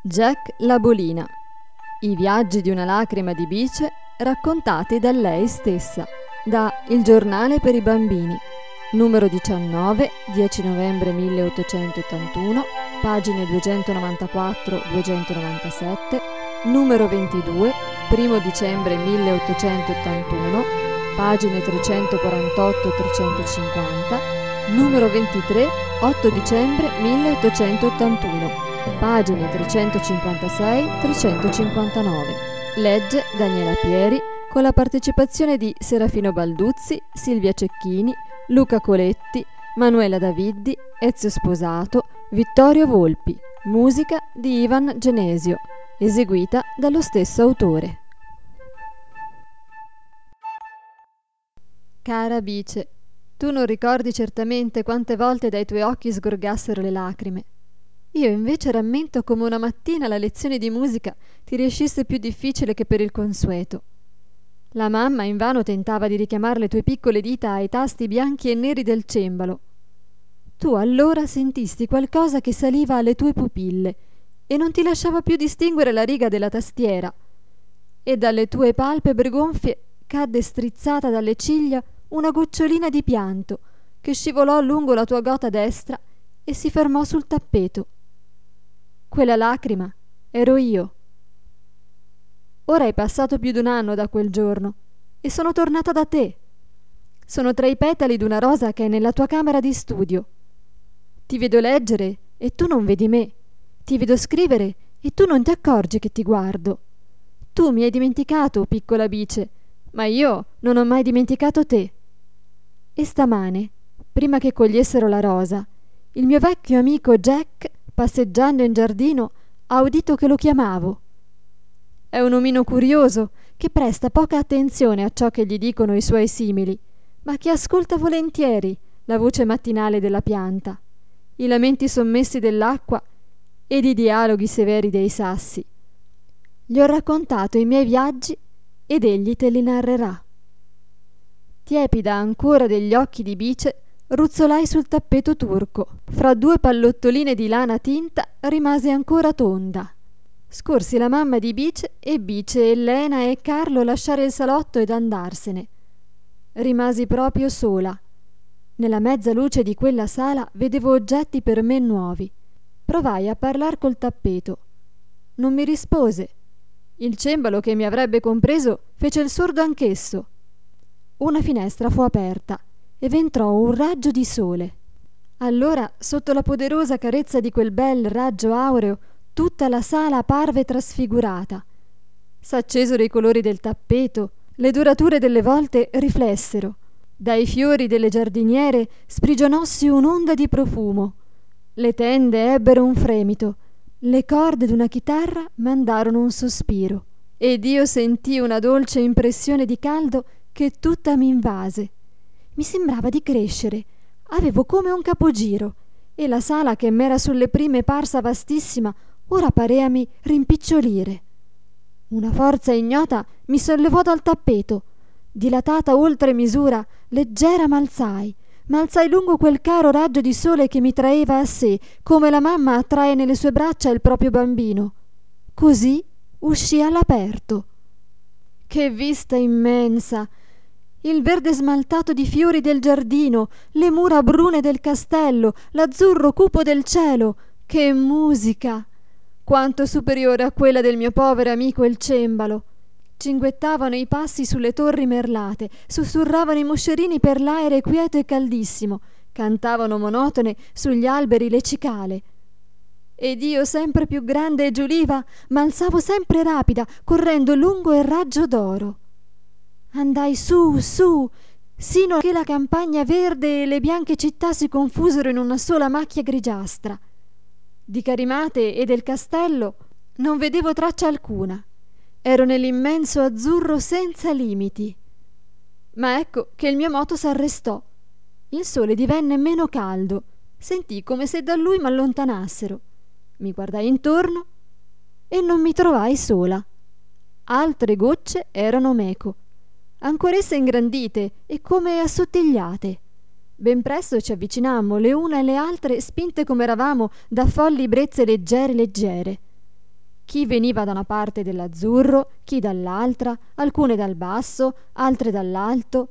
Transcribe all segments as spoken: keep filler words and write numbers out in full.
Jack la Bolina. I viaggi di una lacrima di bice raccontati da lei stessa. Da Il giornale per i bambini, numero diciannove, dieci novembre milleottocentottantuno, pagine duecentonovantaquattro duecentonovantasette, numero ventidue, primo dicembre milleottocentottantuno, pagine trecentoquarantotto trecentocinquanta, numero ventitré, otto dicembre milleottocentottantuno, pagine trecentocinquantasei trecentocinquantanove. Legge Daniela Pieri con la partecipazione di Serafino Balduzzi, Silvia Cecchini, Luca Coletti, Manuela Daviddi, Ezio Sposato, Vittorio Volpi. Musica di Ivan Genesio, eseguita dallo stesso autore. Cara Bice, tu non ricordi certamente quante volte dai tuoi occhi sgorgassero le lacrime. Io invece rammento come una mattina la lezione di musica ti riuscisse più difficile che per il consueto. La mamma invano tentava di richiamare le tue piccole dita ai tasti bianchi e neri del cembalo. Tu allora sentisti qualcosa che saliva alle tue pupille e non ti lasciava più distinguere la riga della tastiera, e dalle tue palpebre gonfie cadde strizzata dalle ciglia una gocciolina di pianto che scivolò lungo la tua gota destra e si fermò sul tappeto. Quella lacrima ero io. Ora è passato più di un anno da quel giorno e sono tornata da te. Sono tra i petali d'una rosa che è nella tua camera di studio. Ti vedo leggere e tu non vedi me. Ti vedo scrivere e tu non ti accorgi che ti guardo. Tu mi hai dimenticato, piccola Bice, ma io non ho mai dimenticato te. E stamane, prima che cogliessero la rosa, il mio vecchio amico Jack, passeggiando in giardino, ha udito che lo chiamavo. È un omino curioso che presta poca attenzione a ciò che gli dicono i suoi simili, ma che ascolta volentieri la voce mattinale della pianta, i lamenti sommessi dell'acqua ed i dialoghi severi dei sassi. Gli ho raccontato i miei viaggi ed egli te li narrerà. Tiepida ancora degli occhi di Bice, ruzzolai sul tappeto turco. Fra due pallottoline di lana tinta rimasi ancora tonda. Scorsi la mamma di Bice e Bice, Elena e Carlo lasciare il salotto ed andarsene. Rimasi proprio sola. Nella mezza luce di quella sala vedevo oggetti per me nuovi. Provai a parlar col tappeto. Non mi rispose. Il cembalo che mi avrebbe compreso fece il sordo anch'esso. Una finestra fu aperta e v'entrò un raggio di sole. Allora, sotto la poderosa carezza di quel bel raggio aureo, tutta la sala parve trasfigurata. S'accesero i colori del tappeto, le dorature delle volte riflessero. Dai fiori delle giardiniere sprigionossi un'onda di profumo. Le tende ebbero un fremito, le corde d'una chitarra mandarono un sospiro, ed io sentii una dolce impressione di caldo che tutta mi invase. Mi sembrava di crescere, avevo come un capogiro, e la sala che m'era sulle prime parsa vastissima ora pareami rimpicciolire. Una forza ignota mi sollevò dal tappeto. Dilatata oltre misura, leggera m'alzai, m'alzai lungo quel caro raggio di sole che mi traeva a sé, come la mamma attrae nelle sue braccia il proprio bambino. Così uscii all'aperto. Che vista immensa! Il verde smaltato di fiori del giardino, le mura brune del castello, l'azzurro cupo del cielo. Che musica! Quanto superiore a quella del mio povero amico il cembalo. Cinguettavano i passi sulle torri merlate, sussurravano i moscerini per l'aere quieto e caldissimo, cantavano monotone sugli alberi le cicale. Ed io, sempre più grande e giuliva, m'alzavo sempre rapida, correndo lungo il raggio d'oro. Andai su, su, sino che la campagna verde e le bianche città si confusero in una sola macchia grigiastra. Di Carimate e del castello non vedevo traccia alcuna. Ero nell'immenso azzurro senza limiti. Ma ecco che il mio moto s'arrestò. Il sole divenne meno caldo. Sentii come se da lui m'allontanassero. Mi guardai intorno e non mi trovai sola. Altre gocce erano meco, ancoresse ingrandite e come assottigliate. Ben presto ci avvicinammo le une alle altre, spinte come eravamo da folli brezze leggere leggere. Chi veniva da una parte dell'azzurro, chi dall'altra, alcune dal basso, altre dall'alto.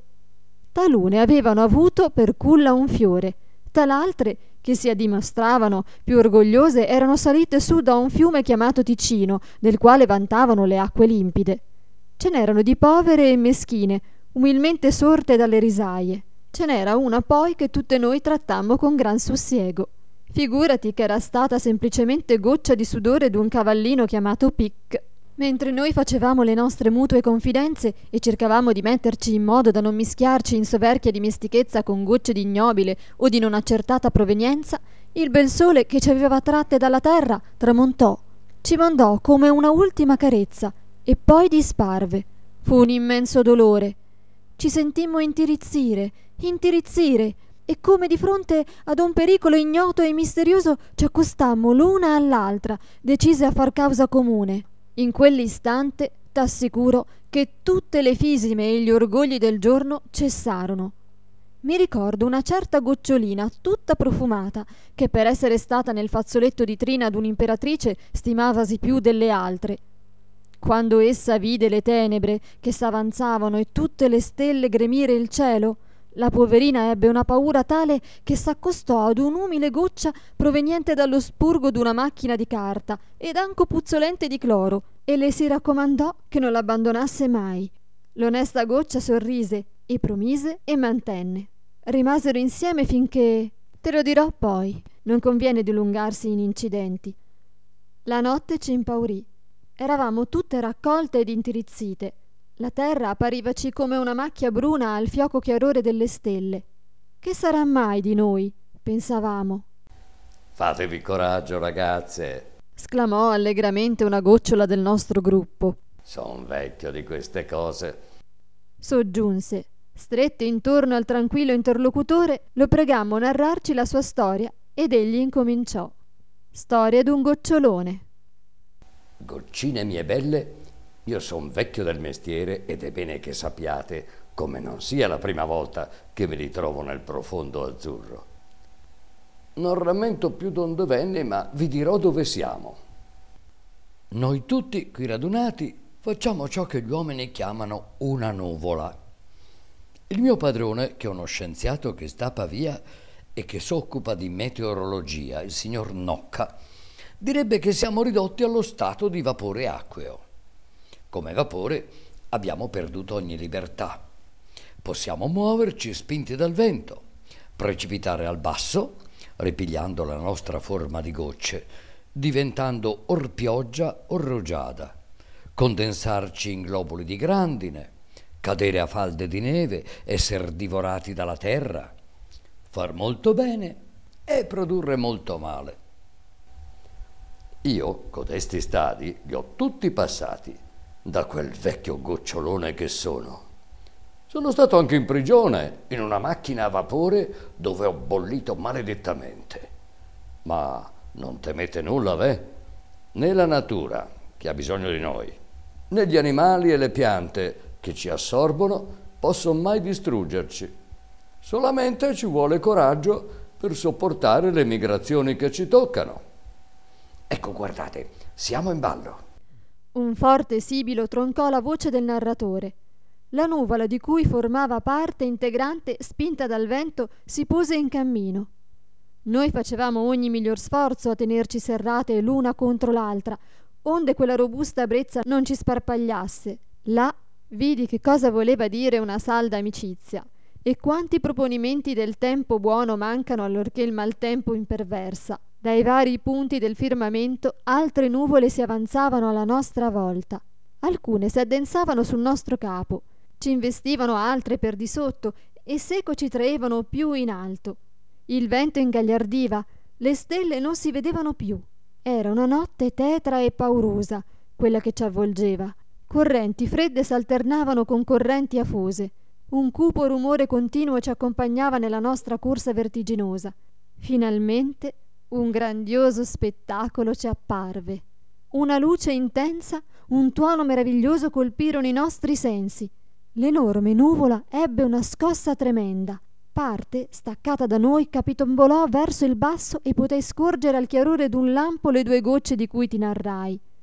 Talune avevano avuto per culla un fiore, tal'altre, che si addimostravano più orgogliose, erano salite su da un fiume chiamato Ticino, del quale vantavano le acque limpide. Ce n'erano di povere e meschine, umilmente sorte dalle risaie. Ce n'era una poi che tutte noi trattammo con gran sussiego. Figurati che era stata semplicemente goccia di sudore d'un cavallino chiamato Pic. Mentre noi facevamo le nostre mutue confidenze e cercavamo di metterci in modo da non mischiarci in soverchia dimestichezza con gocce di ignobile o di non accertata provenienza, il bel sole che ci aveva tratte dalla terra tramontò, ci mandò come una ultima carezza e poi disparve. Fu un immenso dolore. Ci sentimmo intirizzire, intirizzire, e come di fronte ad un pericolo ignoto e misterioso ci accostammo l'una all'altra, decise a far causa comune. In quell'istante t'assicuro che tutte le fisime e gli orgogli del giorno cessarono. Mi ricordo una certa gocciolina tutta profumata, che per essere stata nel fazzoletto di trina d'un'imperatrice stimavasi più delle altre. Quando essa vide le tenebre che s'avanzavano e tutte le stelle gremire il cielo, la poverina ebbe una paura tale che s'accostò ad un'umile goccia proveniente dallo spurgo d'una macchina di carta ed anco puzzolente di cloro, e le si raccomandò che non l'abbandonasse mai. L'onesta goccia sorrise e promise e mantenne. Rimasero insieme finché... te lo dirò poi, non conviene dilungarsi in incidenti. La notte ci impaurì. Eravamo tutte raccolte ed intirizzite. La terra apparivaci come una macchia bruna al fioco chiarore delle stelle. Che sarà mai di noi? Pensavamo. Fatevi coraggio, ragazze, Sclamò allegramente una gocciola del nostro gruppo. son vecchio di queste cose. Soggiunse. Strette intorno al tranquillo interlocutore, lo pregammo narrarci la sua storia ed egli incominciò. Storia d'un gocciolone. Goccine mie belle, io son vecchio del mestiere ed è bene che sappiate come non sia la prima volta che mi ritrovo nel profondo azzurro. Non rammento più donde venne, ma vi dirò dove siamo. Noi tutti qui radunati facciamo ciò che gli uomini chiamano una nuvola. Il mio padrone, che è uno scienziato che sta a Pavia e che s'occupa di meteorologia, il signor Nocca, direbbe che siamo ridotti allo stato di vapore acqueo. Come vapore abbiamo perduto ogni libertà. Possiamo muoverci spinti dal vento, precipitare al basso, ripigliando la nostra forma di gocce, diventando or pioggia or rugiada, condensarci in globuli di grandine, cadere a falde di neve, esser divorati dalla terra, far molto bene e produrre molto male. Io, codesti stadi, li ho tutti passati, da quel vecchio gocciolone che sono. Sono stato anche in prigione, in una macchina a vapore dove ho bollito maledettamente. Ma non temete nulla, ve? Né la natura, che ha bisogno di noi, né gli animali e le piante che ci assorbono possono mai distruggerci. Solamente ci vuole coraggio per sopportare le migrazioni che ci toccano. Ecco, guardate, siamo in ballo. Un forte sibilo troncò la voce del narratore. La nuvola di cui formava parte integrante, spinta dal vento, si pose in cammino. Noi facevamo ogni miglior sforzo a tenerci serrate l'una contro l'altra, onde quella robusta brezza non ci sparpagliasse. Là vidi che cosa voleva dire una salda amicizia, e quanti proponimenti del tempo buono mancano allorché il maltempo imperversa. Dai vari punti del firmamento altre nuvole si avanzavano alla nostra volta. Alcune si addensavano sul nostro capo, ci investivano altre per di sotto e seco ci traevano più in alto. Il vento ingagliardiva, le stelle non si vedevano più. Era una notte tetra e paurosa, quella che ci avvolgeva. Correnti fredde s'alternavano con correnti afose. Un cupo rumore continuo ci accompagnava nella nostra corsa vertiginosa. Finalmente un grandioso spettacolo ci apparve. Una luce intensa, un tuono meraviglioso colpirono i nostri sensi. L'enorme nuvola ebbe una scossa tremenda. Parte, staccata da noi, capitombolò verso il basso e potei scorgere al chiarore d'un lampo le due gocce di cui ti narrai.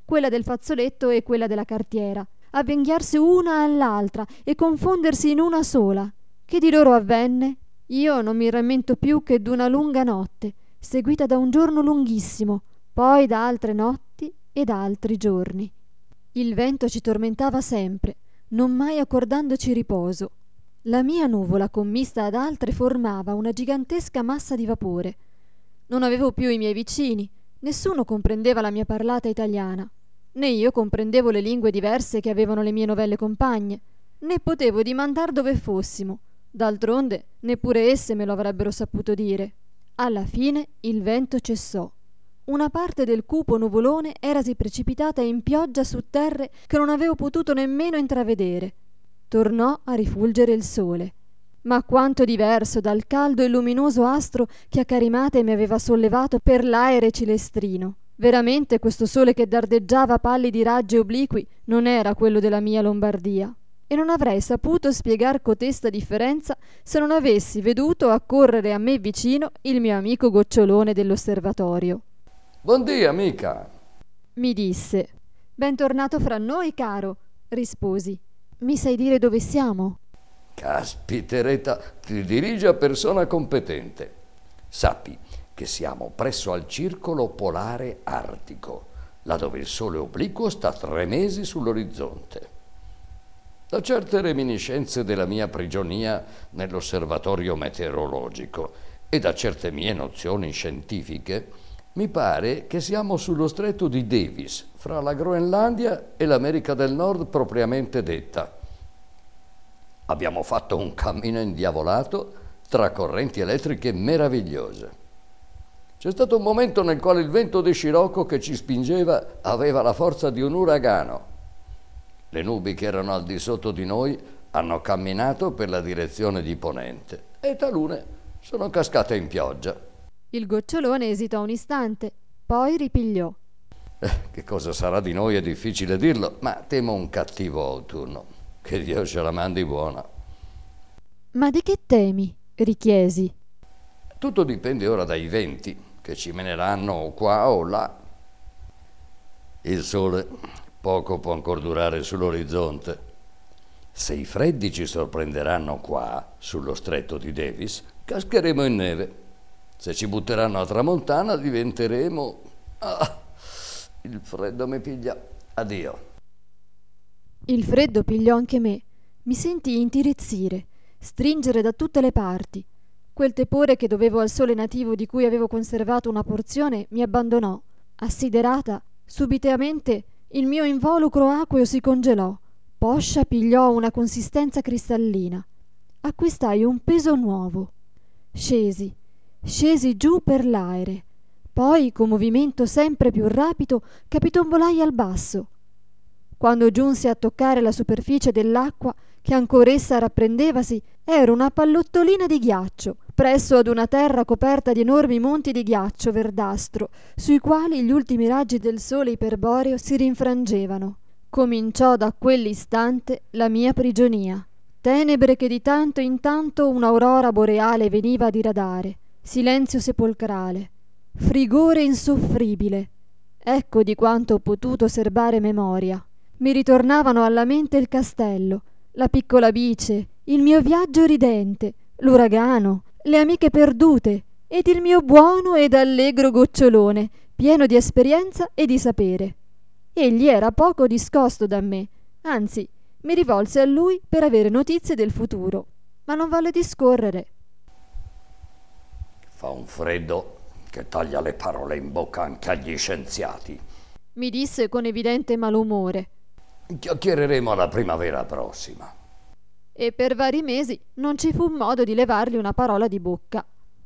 quella del fazzoletto e quella della cartiera, avvinghiarsi una all'altra e confondersi in una sola. Che di loro avvenne? Io non mi rammento più che d'una lunga notte, seguita da un giorno lunghissimo, poi da altre notti e da altri giorni. Il vento ci tormentava sempre, non mai accordandoci riposo. La mia nuvola, commista ad altre, formava una gigantesca massa di vapore. Non avevo più i miei vicini, nessuno comprendeva la mia parlata italiana, né io comprendevo le lingue diverse che avevano le mie novelle compagne, né potevo dimandar dove fossimo. D'altronde, neppure esse me lo avrebbero saputo dire. Alla fine il vento cessò. Una parte del cupo nuvolone erasi precipitata in pioggia su terre che non avevo potuto nemmeno intravedere. Tornò a rifulgere il sole. Ma quanto diverso dal caldo e luminoso astro che a Carimate mi aveva sollevato per l'aere cilestrino. Veramente questo sole che dardeggiava pallidi raggi obliqui non era quello della mia Lombardia. E non avrei saputo spiegar cotesta differenza se non avessi veduto accorrere a me vicino il mio amico gocciolone dell'osservatorio. «Buondì, amica!» mi disse. «Bentornato fra noi, caro», risposi. «Mi sai dire dove siamo?» «Caspiteretta, ti dirige a persona competente. Sappi che siamo presso al circolo polare artico, là dove il sole obliquo sta tre mesi sull'orizzonte. Da certe reminiscenze della mia prigionia nell'osservatorio meteorologico e da certe mie nozioni scientifiche, mi pare che siamo sullo stretto di Davis, fra la Groenlandia e l'America del Nord propriamente detta. Abbiamo fatto un cammino indiavolato tra correnti elettriche meravigliose. C'è stato un momento nel quale il vento di scirocco che ci spingeva aveva la forza di un uragano. Le nubi che erano al di sotto di noi hanno camminato per la direzione di ponente e talune sono cascate in pioggia». Il gocciolone esitò un istante, poi ripigliò. Eh, che cosa sarà di noi è difficile dirlo, ma temo un cattivo autunno. Che Dio ce la mandi buona. «Ma di che temi?» richiesi. Tutto dipende ora dai venti, che ci meneranno qua o là. Il sole poco può ancora durare sull'orizzonte. Se i freddi ci sorprenderanno qua, sullo stretto di Davis, cascheremo in neve. Se ci butteranno a tramontana diventeremo... Ah, il freddo mi piglia. Addio. Il freddo pigliò anche me. Mi sentii intirizzire, stringere da tutte le parti. Quel tepore che dovevo al sole nativo di cui avevo conservato una porzione mi abbandonò. Assiderata, subitamente il mio involucro acqueo si congelò. Poscia pigliò una consistenza cristallina. Acquistai un peso nuovo. Scesi. Scesi giù per l'aere. Poi, con movimento sempre più rapido, capitombolai al basso. Quando giunsi a toccare la superficie dell'acqua, che anch'essa rapprendevasi, ero una pallottolina di ghiaccio, presso ad una terra coperta di enormi monti di ghiaccio verdastro, sui quali gli ultimi raggi del sole iperboreo si rinfrangevano. Cominciò da quell'istante la mia prigionia. Tenebre che di tanto in tanto un'aurora boreale veniva a diradare. Silenzio sepolcrale, frigore insoffribile. Ecco di quanto ho potuto serbare memoria. Mi ritornavano alla mente il castello, la piccola bice, il mio viaggio ridente, l'uragano, le amiche perdute ed il mio buono ed allegro gocciolone, pieno di esperienza e di sapere. Egli era poco discosto da me, anzi mi rivolse a lui per avere notizie del futuro, ma non volle discorrere. Fa un freddo che taglia le parole in bocca anche agli scienziati, mi disse con evidente malumore. Chiacchiereremo alla primavera prossima. E per vari mesi non ci fu modo di levargli una parola di bocca.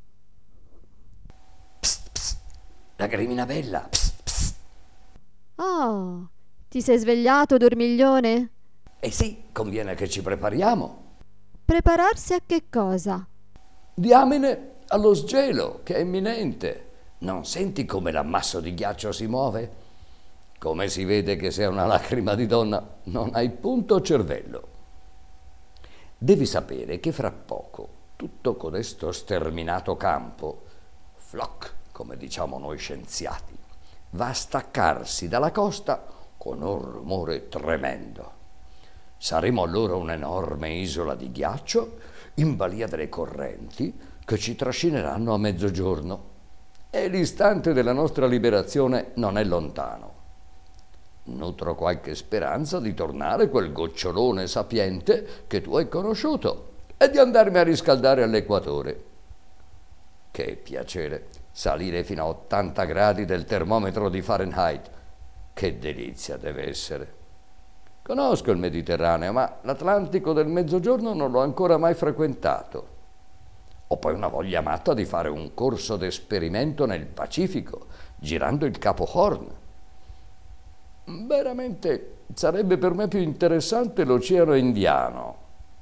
Psst, psst, la grimina bella. Psst, psst. Oh, ti sei svegliato, dormiglione? Eh sì, conviene che ci prepariamo. Prepararsi a che cosa? Diamine allo sgelo, che è imminente. Non senti come l'ammasso di ghiaccio si muove? Come si vede che sei una lacrima di donna, non hai punto cervello. Devi sapere che fra poco tutto codesto sterminato campo, floc, come diciamo noi scienziati, va a staccarsi dalla costa con un rumore tremendo. Saremo allora un'enorme isola di ghiaccio in balia delle correnti che ci trascineranno a mezzogiorno e l'istante della nostra liberazione non è lontano. Nutro qualche speranza di tornare quel gocciolone sapiente che tu hai conosciuto e di andarmi a riscaldare all'equatore. Che piacere salire fino a ottanta gradi del termometro di Fahrenheit. Che delizia deve essere. Conosco il Mediterraneo, ma l'Atlantico del Mezzogiorno non l'ho ancora mai frequentato. Ho poi una voglia matta di fare un corso d'esperimento nel Pacifico, girando il Capo Horn. Veramente sarebbe per me più interessante l'Oceano Indiano.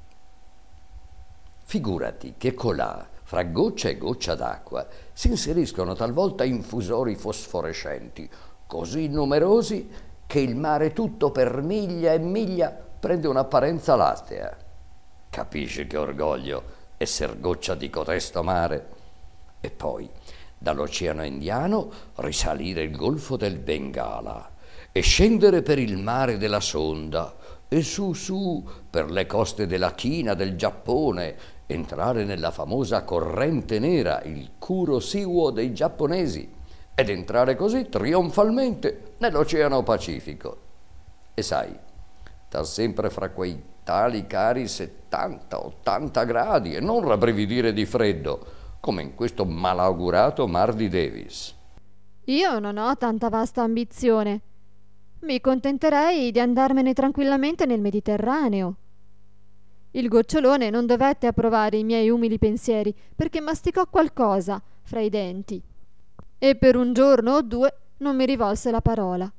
Figurati che colà, fra goccia e goccia d'acqua, si inseriscono talvolta infusori fosforescenti, così numerosi che il mare tutto per miglia e miglia prende un'apparenza lattea. Capisci che orgoglio esser goccia di cotesto mare? E poi, dall'Oceano Indiano, risalire il Golfo del Bengala e scendere per il mare della Sonda e su su per le coste della Cina, del Giappone, entrare nella famosa corrente nera, il Kurosiwo dei giapponesi, ed entrare così trionfalmente nell'Oceano Pacifico. E sai, sta sempre fra quei tali cari settanta ottanta gradi e non rabbrividire di freddo, come in questo malaugurato Mar di Davis. Io non ho tanta vasta ambizione. Mi contenterei di andarmene tranquillamente nel Mediterraneo. Il gocciolone non dovette approvare i miei umili pensieri perché masticò qualcosa fra i denti e per un giorno o due non mi rivolse la parola.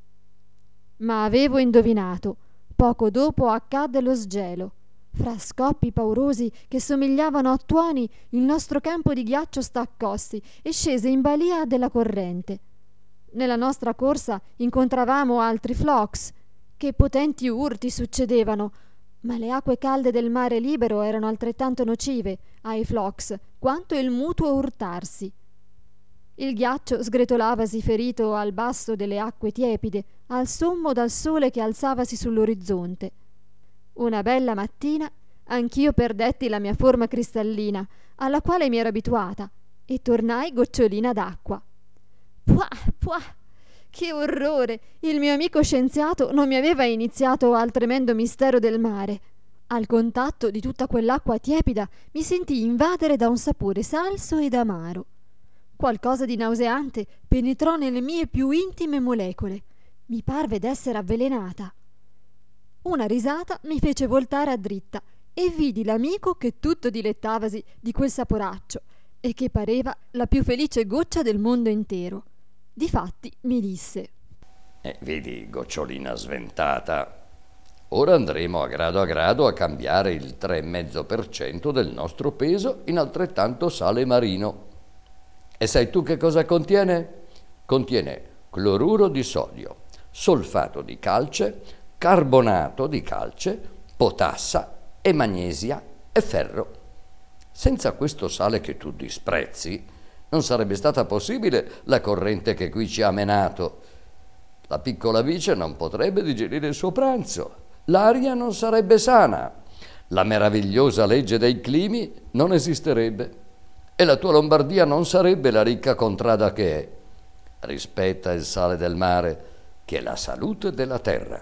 Ma avevo indovinato. Poco dopo accadde lo sgelo. Fra scoppi paurosi che somigliavano a tuoni, il nostro campo di ghiaccio staccossi e scese in balia della corrente. Nella nostra corsa incontravamo altri flocs. Che potenti urti succedevano, ma le acque calde del mare libero erano altrettanto nocive ai flocs quanto il mutuo urtarsi. Il ghiaccio sgretolavasi ferito al basso delle acque tiepide, al sommo dal sole che alzavasi sull'orizzonte. Una bella mattina anch'io perdetti la mia forma cristallina, alla quale mi ero abituata, e tornai gocciolina d'acqua. Puah, puah! Che orrore! Il mio amico scienziato non mi aveva iniziato al tremendo mistero del mare. Al contatto di tutta quell'acqua tiepida mi sentii invadere da un sapore salso ed amaro. Qualcosa di nauseante penetrò nelle mie più intime molecole. Mi parve d'essere avvelenata. Una risata mi fece voltare a dritta e vidi l'amico che tutto dilettavasi di quel saporaccio e che pareva la più felice goccia del mondo intero. Difatti mi disse: eh, vedi, gocciolina sventata, ora andremo a grado a grado a cambiare il tre virgola cinque per cento del nostro peso in altrettanto sale marino. E sai tu che cosa contiene? Contiene cloruro di sodio, solfato di calce, carbonato di calce, potassa e magnesia e ferro. Senza questo sale che tu disprezzi, non sarebbe stata possibile la corrente che qui ci ha menato. La piccola bice non potrebbe digerire il suo pranzo, l'aria non sarebbe sana, la meravigliosa legge dei climi non esisterebbe e la tua Lombardia non sarebbe la ricca contrada che è. Rispetta il sale del mare, che è la salute della terra.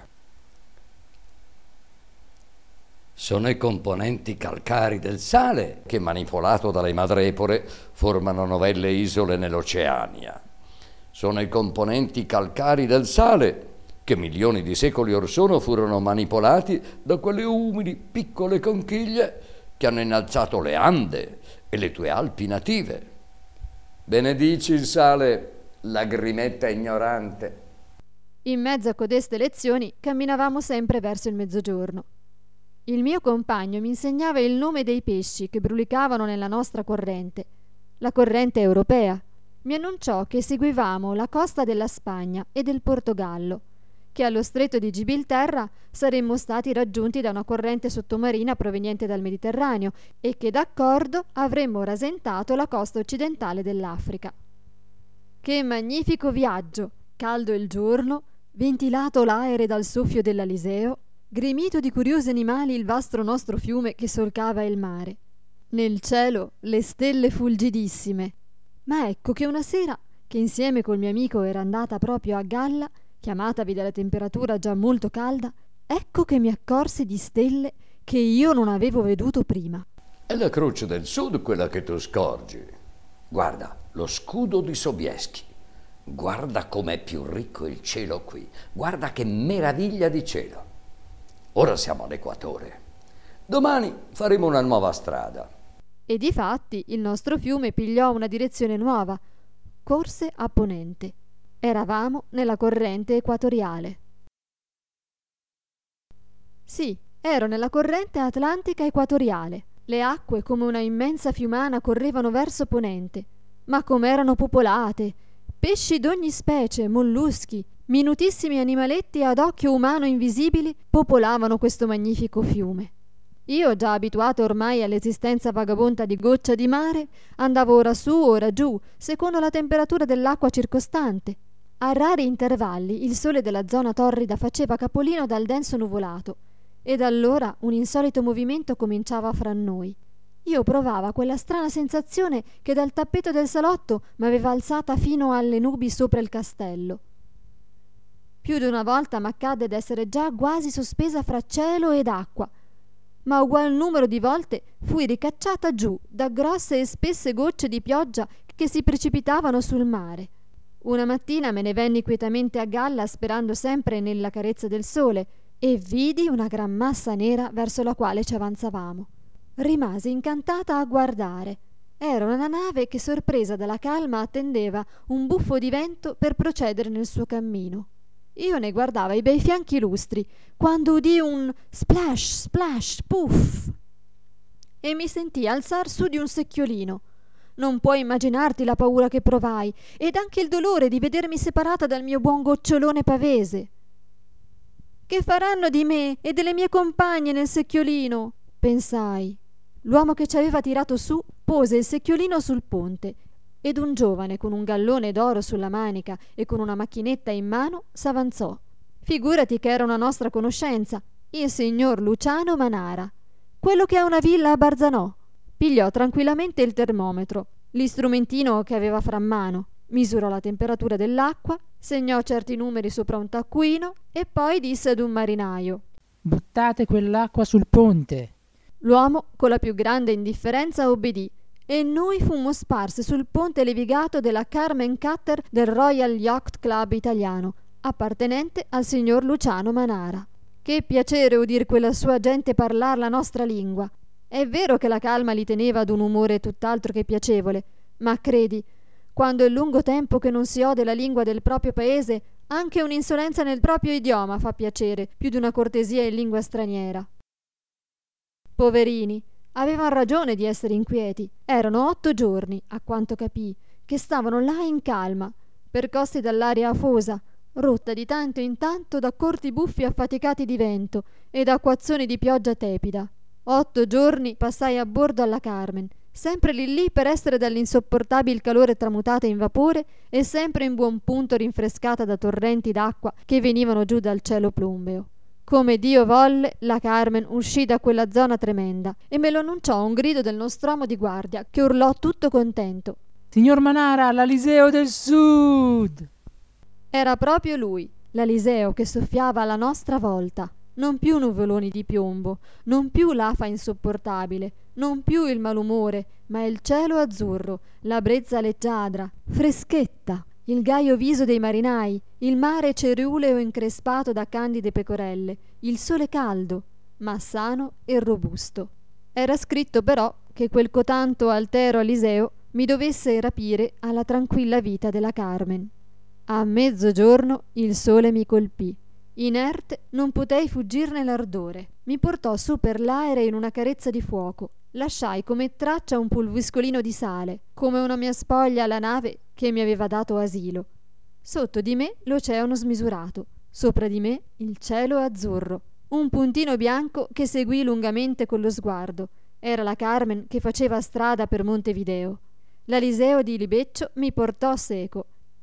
Sono i componenti calcari del sale che, manipolato dalle madrepore, formano novelle isole nell'Oceania. Sono i componenti calcari del sale che milioni di secoli or sono furono manipolati da quelle umili piccole conchiglie che hanno innalzato le Ande e le tue Alpi native. Benedici il sale, lagrimetta ignorante. In mezzo a codeste lezioni camminavamo sempre verso il mezzogiorno. Il mio compagno mi insegnava il nome dei pesci che brulicavano nella nostra corrente, la corrente europea. Mi annunciò che seguivamo la costa della Spagna e del Portogallo, che allo stretto di Gibilterra saremmo stati raggiunti da una corrente sottomarina proveniente dal Mediterraneo e che d'accordo avremmo rasentato la costa occidentale dell'Africa. Che magnifico viaggio! Caldo il giorno, ventilato l'aere dal soffio dell'Aliseo, gremito di curiosi animali il vasto nostro fiume che solcava il mare. Nel cielo le stelle fulgidissime. Ma ecco che una sera, che insieme col mio amico era andata proprio a galla, chiamatavi dalla temperatura già molto calda, ecco che mi accorsi di stelle che io non avevo veduto prima. È la croce del sud quella che tu scorgi. Guarda, lo scudo di Sobieski. Guarda com'è più ricco il cielo qui. Guarda che meraviglia di cielo. Ora siamo all'equatore. Domani faremo una nuova strada. E difatti il nostro fiume pigliò una direzione nuova. Corse a ponente. Eravamo nella corrente equatoriale. Sì, ero nella corrente atlantica equatoriale. Le acque come una immensa fiumana correvano verso ponente, ma com'erano popolate! Pesci d'ogni specie, molluschi, minutissimi animaletti ad occhio umano invisibili popolavano questo magnifico fiume. Io, già abituato ormai all'esistenza vagabonda di goccia di mare, andavo ora su, ora giù, secondo la temperatura dell'acqua circostante. A rari intervalli il sole della zona torrida faceva capolino dal denso nuvolato, ed allora un insolito movimento cominciava fra noi. Io provava quella strana sensazione che dal tappeto del salotto m'aveva alzata fino alle nubi sopra il castello. Più di una volta m'accadde d'essere già quasi sospesa fra cielo ed acqua, ma ugual numero di volte fui ricacciata giù da grosse e spesse gocce di pioggia che si precipitavano sul mare. Una mattina me ne venni quietamente a galla sperando sempre nella carezza del sole e vidi una gran massa nera verso la quale ci avanzavamo. Rimasi incantata a guardare. Era una nave che, sorpresa dalla calma, attendeva un buffo di vento per procedere nel suo cammino. Io ne guardava i bei fianchi lustri, quando udii un splash, splash, puff, e mi sentii alzar su di un secchiolino. Non puoi immaginarti la paura che provai, ed anche il dolore di vedermi separata dal mio buon gocciolone pavese. Che faranno di me e delle mie compagne nel secchiolino? Pensai. L'uomo che ci aveva tirato su pose il secchiolino sul ponte ed un giovane con un gallone d'oro sulla manica e con una macchinetta in mano s'avanzò. Figurati che era una nostra conoscenza, il signor Luciano Manara, quello che ha una villa a Barzanò. Pigliò tranquillamente il termometro, l'istrumentino che aveva fra mano, misurò la temperatura dell'acqua, segnò certi numeri sopra un taccuino e poi disse ad un marinaio: «Buttate quell'acqua sul ponte». L'uomo, con la più grande indifferenza, obbedì e noi fummo sparse sul ponte levigato della Carmen Cutter del Royal Yacht Club italiano, appartenente al signor Luciano Manara. Che piacere udir quella sua gente parlar la nostra lingua. È vero che la calma li teneva ad un umore tutt'altro che piacevole, ma credi, quando è lungo tempo che non si ode la lingua del proprio paese, anche un'insolenza nel proprio idioma fa piacere più di una cortesia in lingua straniera. Poverini, avevan ragione di essere inquieti. Erano otto giorni, a quanto capii, che stavano là in calma, percossi dall'aria afosa, rotta di tanto in tanto da corti buffi affaticati di vento e da acquazzoni di pioggia tepida. Otto giorni passai a bordo alla Carmen, sempre lì lì per essere dall'insopportabile calore tramutata in vapore e sempre in buon punto rinfrescata da torrenti d'acqua che venivano giù dal cielo plumbeo. Come Dio volle, la Carmen uscì da quella zona tremenda e me lo annunciò un grido del nostromo di guardia, che urlò tutto contento: «Signor Manara, l'Aliseo del Sud!» Era proprio lui, l'Aliseo, che soffiava alla nostra volta. Non più nuvoloni di piombo, non più l'afa insopportabile, non più il malumore, ma il cielo azzurro, la brezza leggiadra, freschetta, il gaio viso dei marinai, il mare ceruleo increspato da candide pecorelle, il sole caldo, ma sano e robusto. Era scritto però che quel cotanto altero Aliseo mi dovesse rapire alla tranquilla vita della Carmen. A mezzogiorno il sole mi colpì. Inerte non potei fuggirne l'ardore. Mi portò su per l'aere in una carezza di fuoco. Lasciai come traccia un pulviscolino di sale, come una mia spoglia alla nave che mi aveva dato asilo. Sotto di me l'oceano smisurato, sopra di me il cielo azzurro. Un puntino bianco che seguì lungamente con lo sguardo. Era la Carmen che faceva strada per Montevideo. L'Aliseo di Libeccio mi portò seco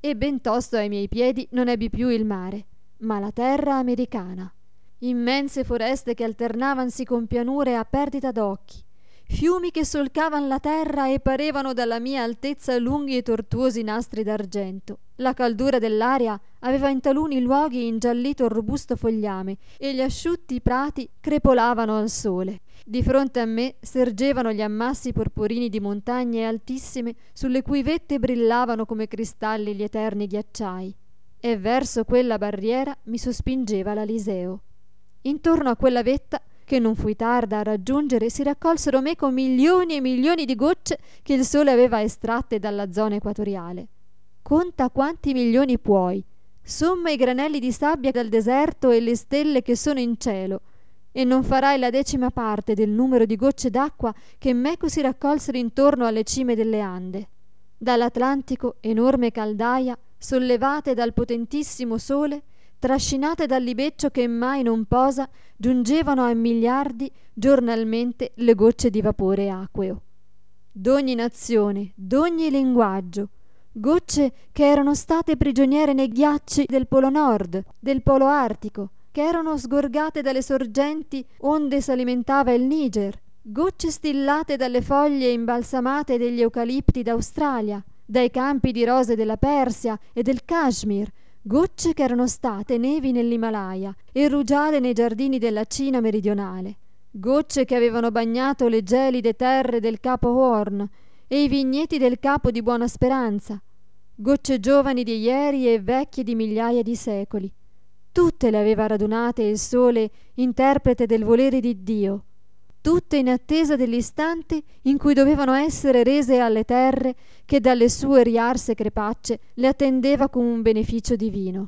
e ben tosto ai miei piedi non ebbi più il mare, ma la terra americana. Immense foreste che alternavansi con pianure a perdita d'occhi, fiumi che solcavan la terra e parevano dalla mia altezza lunghi e tortuosi nastri d'argento. La caldura dell'aria aveva in taluni luoghi ingiallito il robusto fogliame e gli asciutti prati crepolavano al sole. Di fronte a me sergevano gli ammassi porporini di montagne altissime sulle cui vette brillavano come cristalli gli eterni ghiacciai, e verso quella barriera mi sospingeva l'Aliseo. Intorno a quella vetta, che non fui tarda a raggiungere, si raccolsero meco milioni e milioni di gocce che il sole aveva estratte dalla zona equatoriale. Conta quanti milioni puoi, somma i granelli di sabbia dal deserto e le stelle che sono in cielo, e non farai la decima parte del numero di gocce d'acqua che meco si raccolsero intorno alle cime delle Ande. Dall'Atlantico, enorme caldaia, sollevate dal potentissimo sole, trascinate dal libeccio che mai non posa, giungevano a miliardi giornalmente le gocce di vapore acqueo. D'ogni nazione, d'ogni linguaggio, gocce che erano state prigioniere nei ghiacci del Polo Nord, del Polo Artico, che erano sgorgate dalle sorgenti onde s'alimentava il Niger, gocce stillate dalle foglie imbalsamate degli eucalipti d'Australia, dai campi di rose della Persia e del Kashmir, gocce che erano state nevi nell'Himalaya e rugiade nei giardini della Cina meridionale, gocce che avevano bagnato le gelide terre del Capo Horn e i vigneti del Capo di Buona Speranza, gocce giovani di ieri e vecchie di migliaia di secoli. Tutte le aveva radunate il sole, interprete del volere di Dio, tutte in attesa dell'istante in cui dovevano essere rese alle terre che dalle sue riarse crepacce le attendeva come un beneficio divino.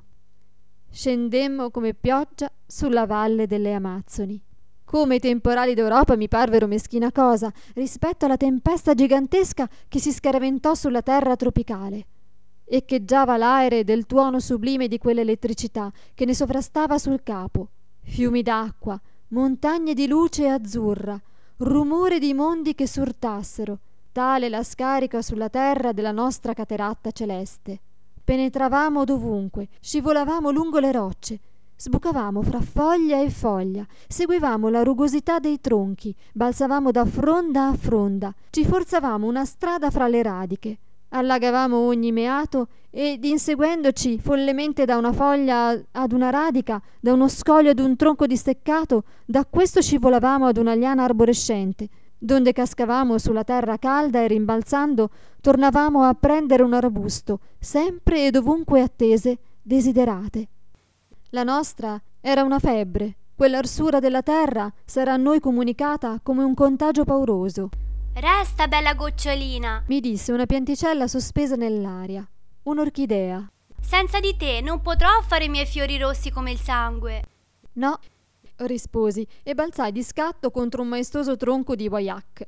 Scendemmo come pioggia sulla valle delle Amazzoni. Come i temporali d'Europa mi parvero meschina cosa rispetto alla tempesta gigantesca che si scaraventò sulla terra tropicale. Echeggiava l'aere del tuono sublime di quell'elettricità che ne sovrastava sul capo, fiumi d'acqua, montagne di luce azzurra, rumore di mondi che surtassero, tale la scarica sulla terra della nostra cateratta celeste. Penetravamo dovunque, scivolavamo lungo le rocce, sbucavamo fra foglia e foglia, seguivamo la rugosità dei tronchi, balzavamo da fronda a fronda, ci forzavamo una strada fra le radiche, allagavamo ogni meato ed inseguendoci follemente da una foglia ad una radica, da uno scoglio ad un tronco disteccato, da questo scivolavamo ad una liana arborescente, donde cascavamo sulla terra calda e rimbalzando tornavamo a prendere un arbusto, sempre e dovunque attese, desiderate. La nostra era una febbre, quell'arsura della terra s'era a noi comunicata come un contagio pauroso. «Resta, bella gocciolina», mi disse una pianticella sospesa nell'aria, un'orchidea. «Senza di te non potrò fare i miei fiori rossi come il sangue». «No», risposi e balzai di scatto contro un maestoso tronco di guaiac.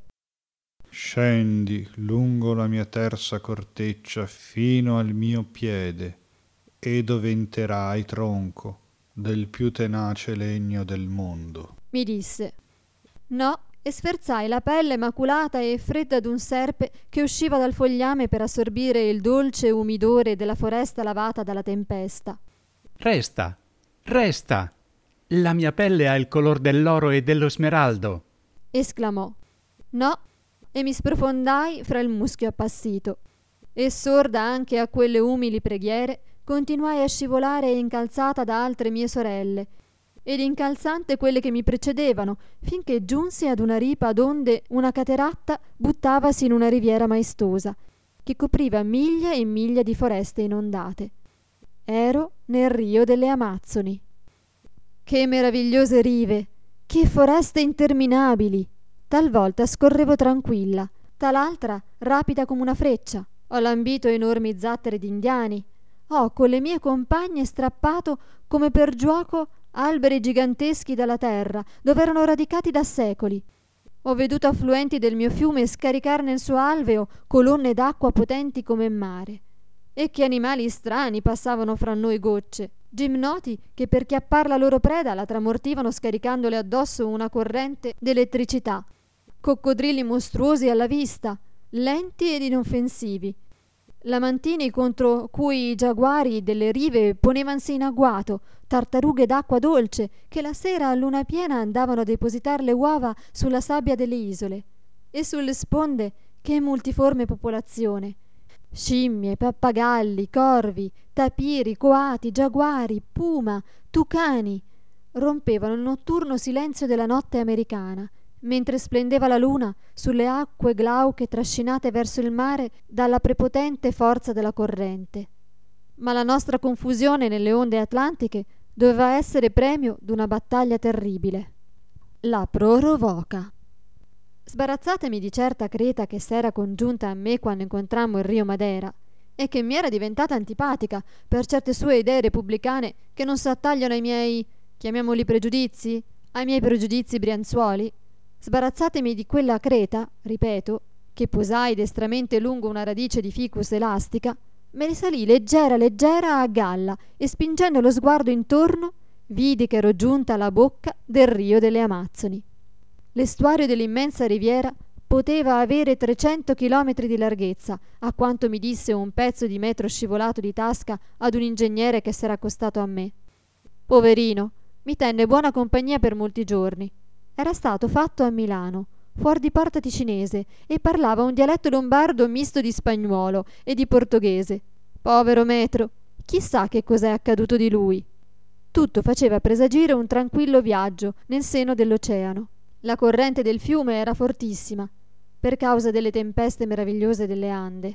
«Scendi lungo la mia terza corteccia fino al mio piede e diventerai tronco del più tenace legno del mondo», mi disse. «No», e sferzai la pelle maculata e fredda d'un serpe che usciva dal fogliame per assorbire il dolce umidore della foresta lavata dalla tempesta. «Resta, resta! La mia pelle ha il color dell'oro e dello smeraldo!» esclamò. «No», e mi sprofondai fra il muschio appassito. E sorda anche a quelle umili preghiere, continuai a scivolare incalzata da altre mie sorelle, ed incalzante quelle che mi precedevano, finché giunsi ad una ripa donde una cateratta buttavasi in una riviera maestosa, che copriva miglia e miglia di foreste inondate. Ero nel Rio delle Amazzoni. Che meravigliose rive! Che foreste interminabili! Talvolta scorrevo tranquilla, tal'altra rapida come una freccia. Ho lambito enormi zattere d'indiani. Ho con le mie compagne strappato, come per giuoco, alberi giganteschi dalla terra, dove erano radicati da secoli. Ho veduto affluenti del mio fiume scaricar nel suo alveo colonne d'acqua potenti come mare. E che animali strani passavano fra noi gocce, gimnoti che per chiappar la loro preda la tramortivano scaricandole addosso una corrente d'elettricità, coccodrilli mostruosi alla vista, lenti ed inoffensivi, lamantini contro cui i giaguari delle rive ponevansi in agguato, tartarughe d'acqua dolce che la sera a luna piena andavano a depositar le uova sulla sabbia delle isole, e sulle sponde che multiforme popolazione, scimmie, pappagalli, corvi, tapiri, coati, giaguari, puma, tucani, rompevano il notturno silenzio della notte americana, mentre splendeva la luna sulle acque glauche trascinate verso il mare dalla prepotente forza della corrente. Ma la nostra confusione nelle onde atlantiche doveva essere premio d'una battaglia terribile. La Prorovoca. Sbarazzatemi di certa creta che s'era congiunta a me quando incontrammo il Rio Madera e che mi era diventata antipatica per certe sue idee repubblicane che non s'attagliano ai miei, chiamiamoli pregiudizi, ai miei pregiudizi brianzuoli. Sbarazzatemi di quella creta, ripeto, che posai destramente lungo una radice di ficus elastica, me ne salì leggera leggera a galla e spingendo lo sguardo intorno vidi che ero giunta alla bocca del Rio delle Amazzoni. L'estuario dell'immensa riviera poteva avere trecento chilometri di larghezza, a quanto mi disse un pezzo di metro scivolato di tasca ad un ingegnere che s'era accostato a me. Poverino, mi tenne buona compagnia per molti giorni. Era stato fatto a Milano, fuor di porta ticinese, e parlava un dialetto lombardo misto di spagnuolo e di portoghese. Povero metro, chissà che cos'è accaduto di lui. Tutto faceva presagire un tranquillo viaggio nel seno dell'oceano. La corrente del fiume era fortissima, per causa delle tempeste meravigliose delle Ande.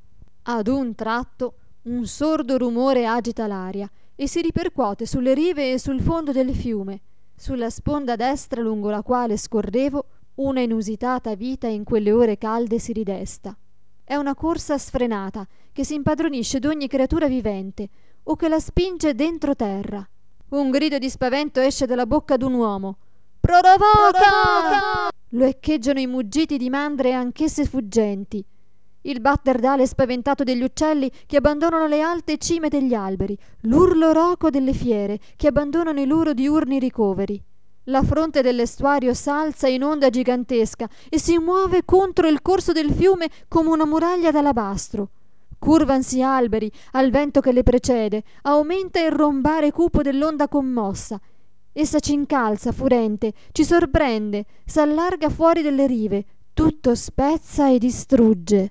Ad un tratto un sordo rumore agita l'aria e si ripercuote sulle rive e sul fondo del fiume, sulla sponda destra lungo la quale scorrevo una inusitata vita in quelle ore calde si ridesta. È una corsa sfrenata che si impadronisce d'ogni creatura vivente o che la spinge dentro terra. Un grido di spavento esce dalla bocca d'un uomo. Prorovoca! Lo echeggiano i muggiti di mandre anch'esse fuggenti, il batter d'ale spaventato degli uccelli che abbandonano le alte cime degli alberi, l'urlo roco delle fiere che abbandonano i loro diurni ricoveri. La fronte dell'estuario s'alza in onda gigantesca e si muove contro il corso del fiume come una muraglia d'alabastro. Curvansi alberi al vento che le precede, aumenta il rombare cupo dell'onda commossa. Essa c'incalza furente, ci sorprende, s'allarga fuori delle rive, tutto spezza e distrugge.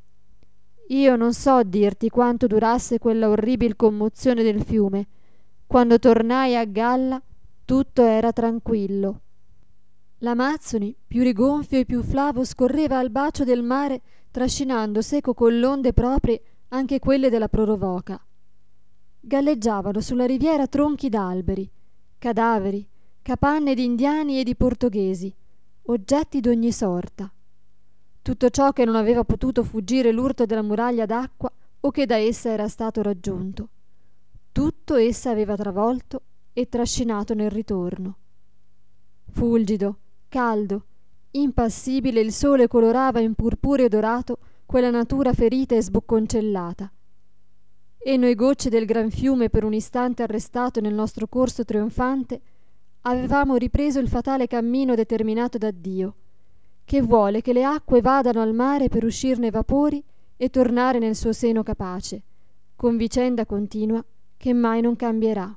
Io non so dirti quanto durasse quella orribil commozione del fiume. Quando tornai a galla, tutto era tranquillo. L'Amazzoni, più rigonfio e più flavo, scorreva al bacio del mare, trascinando seco con l'onde proprie anche quelle della Prorovoca. Galleggiavano sulla riviera tronchi d'alberi, cadaveri, capanne di indiani e di portoghesi, oggetti d'ogni sorta. Tutto ciò che non aveva potuto fuggire l'urto della muraglia d'acqua o che da essa era stato raggiunto. Tutto essa aveva travolto e trascinato nel ritorno. Fulgido, caldo, impassibile il sole colorava in purpureo dorato quella natura ferita e sbocconcellata. E noi gocce del gran fiume, per un istante arrestato nel nostro corso trionfante, avevamo ripreso il fatale cammino determinato da Dio, che vuole che le acque vadano al mare per uscirne vapori e tornare nel suo seno capace, con vicenda continua che mai non cambierà.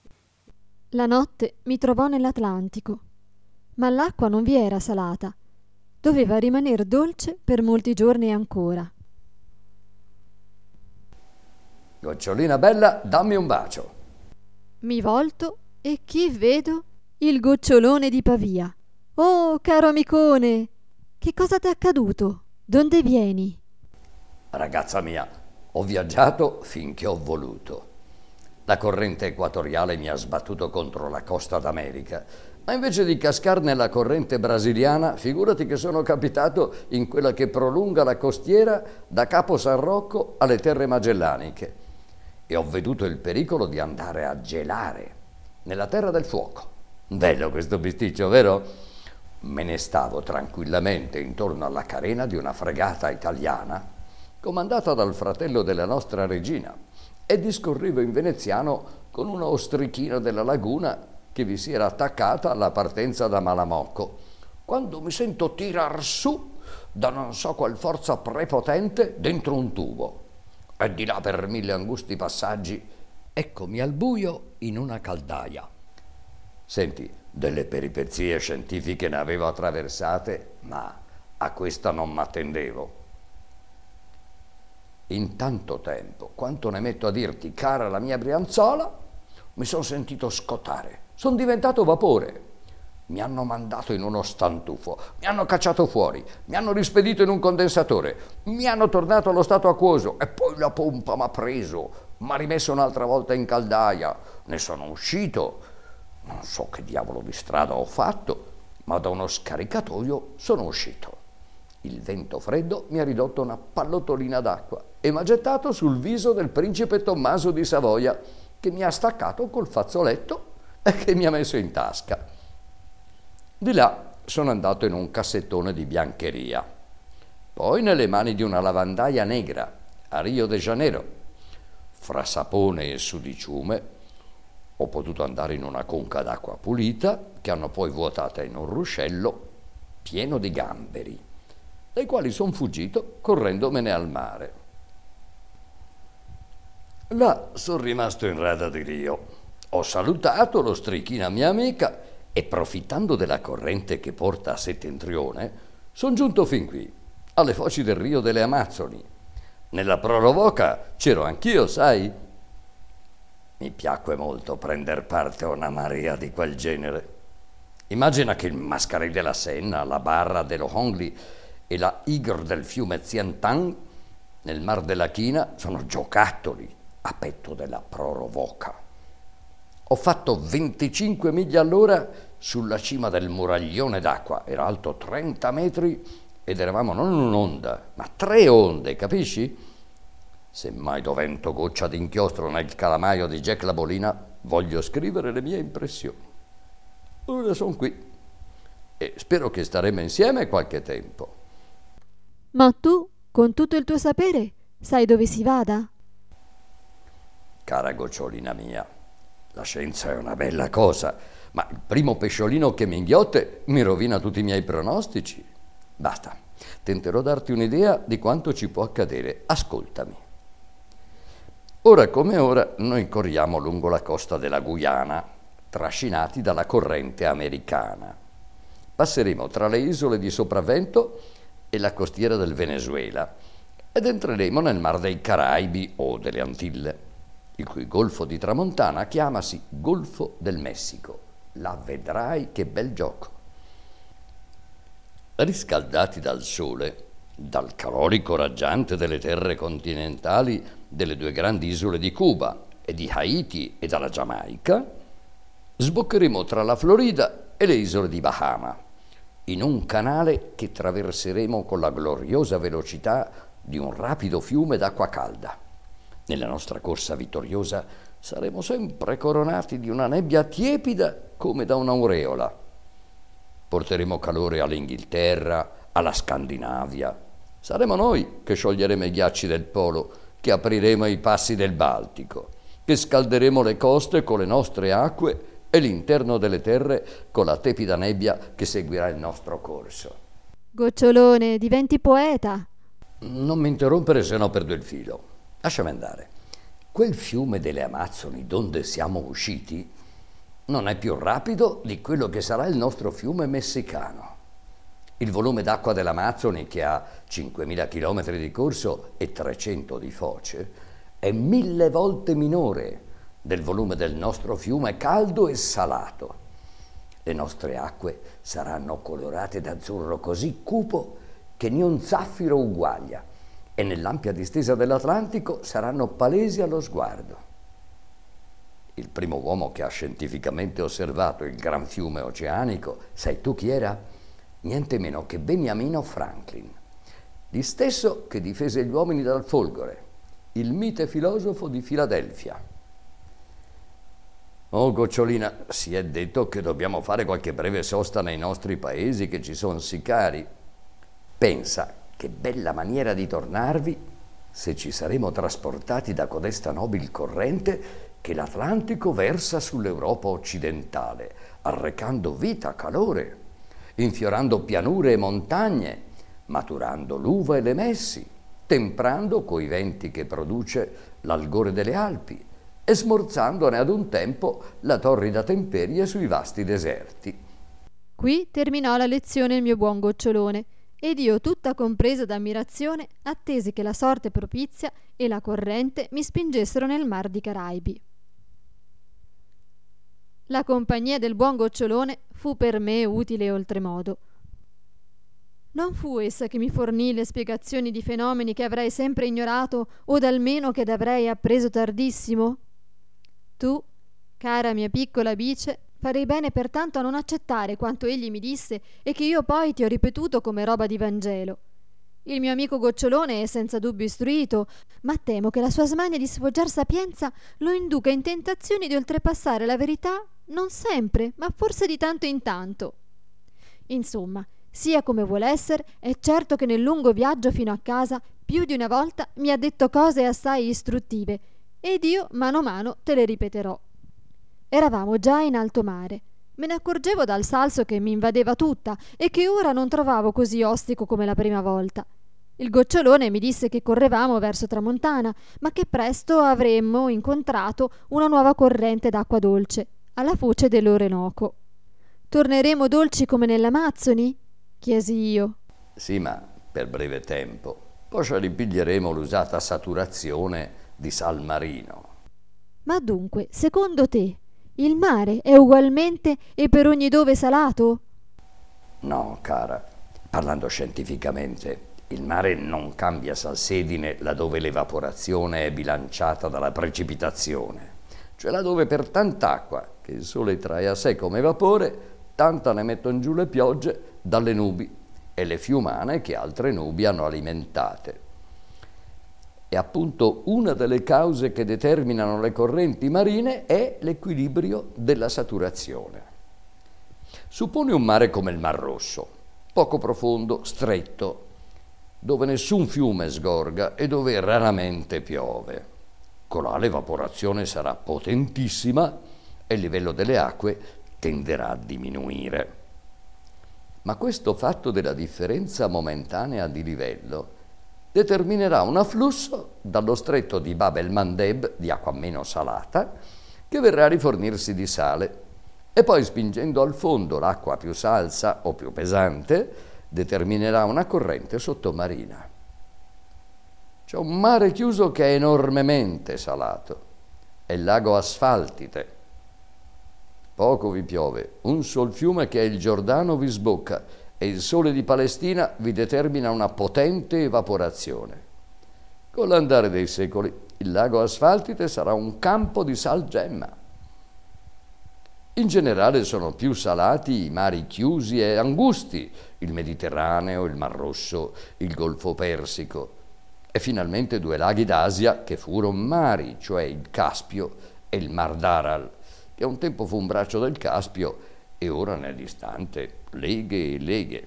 La notte mi trovò nell'Atlantico, ma l'acqua non vi era salata, doveva rimaner dolce per molti giorni ancora. Gocciolina bella, dammi un bacio. Mi volto e chi vedo? Il gocciolone di Pavia. Oh, caro amicone, che cosa t'è accaduto? Donde vieni? Ragazza mia, ho viaggiato finché ho voluto. La corrente equatoriale mi ha sbattuto contro la costa d'America, ma invece di cascar nella corrente brasiliana, figurati che sono capitato in quella che prolunga la costiera da Capo San Rocco alle Terre Magellaniche e ho veduto il pericolo di andare a gelare nella Terra del Fuoco. Bello questo bisticcio, vero? Me ne stavo tranquillamente intorno alla carena di una fregata italiana comandata dal fratello della nostra regina e discorrevo in veneziano con una ostrichina della laguna che vi si era attaccata alla partenza da Malamocco, quando mi sento tirar su da non so qual forza prepotente dentro un tubo. e di là per mille angusti passaggi, eccomi al buio in una caldaia. Senti, delle peripezie scientifiche ne avevo attraversate, ma a questa non m'attendevo. In tanto tempo, quanto ne metto a dirti, cara la mia Brianzola, mi sono sentito scottare, sono diventato vapore. Mi hanno mandato in uno stantufo, mi hanno cacciato fuori, mi hanno rispedito in un condensatore, mi hanno tornato allo stato acquoso e poi la pompa m'ha preso, m'ha rimesso un'altra volta in caldaia, ne sono uscito, non so che diavolo di strada ho fatto, ma da uno scaricatoio sono uscito. Il vento freddo mi ha ridotto una pallottolina d'acqua e mi ha gettato sul viso del principe Tommaso di Savoia, che mi ha staccato col fazzoletto e che mi ha messo in tasca. Di là sono andato in un cassettone di biancheria, poi nelle mani di una lavandaia negra a Rio de Janeiro. Fra sapone e sudiciume ho potuto andare in una conca d'acqua pulita che hanno poi vuotata in un ruscello pieno di gamberi, dai quali son fuggito correndomene al mare. Là sono rimasto in rada di Rio. Ho salutato l'ostrichina mia amica e, approfittando della corrente che porta a settentrione, son giunto fin qui, alle foci del Rio delle Amazzoni. Nella Prorovoca c'ero anch'io, sai? Mi piacque molto prender parte a una marea di quel genere. Immagina che il Mascarell della Senna, la Barra dello Hongli e la Igor del fiume Xiantang nel Mar della China sono giocattoli a petto della Prorovoca. Ho fatto venticinque miglia all'ora sulla cima del muraglione d'acqua, era alto trenta metri ed eravamo non un'onda, ma tre onde, capisci? Se mai dovento goccia d'inchiostro nel calamaio di Jack la Bolina, voglio scrivere le mie impressioni. Ora sono qui e spero che staremo insieme qualche tempo. Ma tu, con tutto il tuo sapere, sai dove si vada? Cara gocciolina mia, la scienza è una bella cosa, ma il primo pesciolino che mi inghiotte mi rovina tutti i miei pronostici. Basta, tenterò darti un'idea di quanto ci può accadere. Ascoltami. Ora come ora noi corriamo lungo la costa della Guyana, trascinati dalla corrente americana. Passeremo tra le isole di Sopravvento e la costiera del Venezuela ed entreremo nel Mar dei Caraibi o delle Antille, il cui golfo di tramontana chiamasi Golfo del Messico. La vedrai che bel gioco. Riscaldati dal sole, dal calorico raggiante delle terre continentali delle due grandi isole di Cuba e di Haiti e dalla Giamaica, sboccheremo tra la Florida e le isole di Bahama, in un canale che traverseremo con la gloriosa velocità di un rapido fiume d'acqua calda. Nella nostra corsa vittoriosa saremo sempre coronati di una nebbia tiepida come da un'aureola. Porteremo calore all'Inghilterra, alla Scandinavia. Saremo noi che scioglieremo i ghiacci del polo, che apriremo i passi del Baltico, che scalderemo le coste con le nostre acque e l'interno delle terre con la tepida nebbia che seguirà il nostro corso. Gocciolone, diventi poeta. Non mi interrompere, se no perdo il filo. Lasciami andare. Quel fiume delle Amazzoni donde siamo usciti non è più rapido di quello che sarà il nostro fiume messicano. Il volume d'acqua dell'Amazzoni, che ha cinquemila chilometri di corso e trecento di foce, è mille volte minore del volume del nostro fiume caldo e salato. Le nostre acque saranno colorate d'azzurro così cupo che né un zaffiro uguaglia, e nell'ampia distesa dell'Atlantico saranno palesi allo sguardo. Il primo uomo che ha scientificamente osservato il gran fiume oceanico, sai tu chi era? Niente meno che Beniamino Franklin, gli stesso che difese gli uomini dal folgore, il mite filosofo di Filadelfia. Oh, gocciolina, si è detto che dobbiamo fare qualche breve sosta nei nostri paesi, che ci sono sì cari. Pensa che bella maniera di tornarvi se ci saremo trasportati da codesta nobil corrente che l'Atlantico versa sull'Europa occidentale, arrecando vita, calore, infiorando pianure e montagne, maturando l'uva e le messi, temprando coi venti che produce l'algore delle Alpi e smorzandone ad un tempo la torrida temperie sui vasti deserti. Qui terminò la lezione il mio buon gocciolone, ed io, tutta compresa d'ammirazione, attesi che la sorte propizia e la corrente mi spingessero nel mar di Caraibi. La compagnia del buon gocciolone fu per me utile oltremodo. Non fu essa che mi fornì le spiegazioni di fenomeni che avrei sempre ignorato, o almeno che d'avrei appreso tardissimo? Tu, cara mia piccola Bice, farei bene pertanto a non accettare quanto egli mi disse e che io poi ti ho ripetuto come roba di Vangelo. Il mio amico gocciolone è senza dubbio istruito, ma temo che la sua smania di sfoggiar sapienza lo induca in tentazioni di oltrepassare la verità, non sempre, ma forse di tanto in tanto. Insomma, sia come vuol esser, è certo che nel lungo viaggio fino a casa più di una volta mi ha detto cose assai istruttive, ed io mano a mano te le ripeterò. Eravamo già in alto mare. Me ne accorgevo dal salso che mi invadeva tutta e che ora non trovavo così ostico come la prima volta. Il gocciolone mi disse che correvamo verso tramontana, ma che presto avremmo incontrato una nuova corrente d'acqua dolce, alla foce dell'Orenoco. Torneremo dolci come nell'Amazzoni? Chiesi io. Sì, ma per breve tempo. Poi ci ripiglieremo l'usata saturazione di sal marino. Ma dunque, secondo te, il mare è ugualmente e per ogni dove salato? No, cara, parlando scientificamente, il mare non cambia salsedine laddove l'evaporazione è bilanciata dalla precipitazione, cioè laddove per tant'acqua che il sole trae a sé come vapore, tanta ne mettono giù le piogge dalle nubi e le fiumane che altre nubi hanno alimentate. E appunto una delle cause che determinano le correnti marine è l'equilibrio della saturazione. Supponi un mare come il Mar Rosso, poco profondo, stretto, dove nessun fiume sgorga e dove raramente piove. Colà l'evaporazione sarà potentissima e il livello delle acque tenderà a diminuire. Ma questo fatto della differenza momentanea di livello determinerà un afflusso dallo stretto di Bab el-Mandeb di acqua meno salata che verrà a rifornirsi di sale e poi, spingendo al fondo l'acqua più salsa o più pesante, determinerà una corrente sottomarina. C'è un mare chiuso che è enormemente salato, è il lago Asfaltite. Poco vi piove, un sol fiume che è il Giordano vi sbocca e il sole di Palestina vi determina una potente evaporazione. Con l'andare dei secoli, il lago Asfaltite sarà un campo di sal gemma. In generale sono più salati i mari chiusi e angusti, il Mediterraneo, il Mar Rosso, il Golfo Persico, e finalmente due laghi d'Asia che furono mari, cioè il Caspio e il Mar d'Aral, che un tempo fu un braccio del Caspio e ora ne è distante leghe e leghe.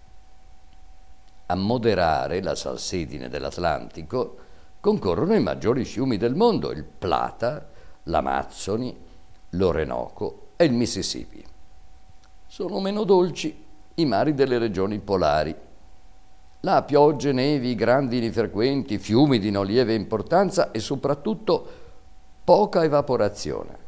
A moderare la salsedine dell'Atlantico concorrono i maggiori fiumi del mondo, il Plata, l'Amazzoni, l'Orenoco e il Mississippi. Sono meno dolci i mari delle regioni polari. Là piogge, nevi, grandini frequenti, fiumi di non lieve importanza e soprattutto poca evaporazione.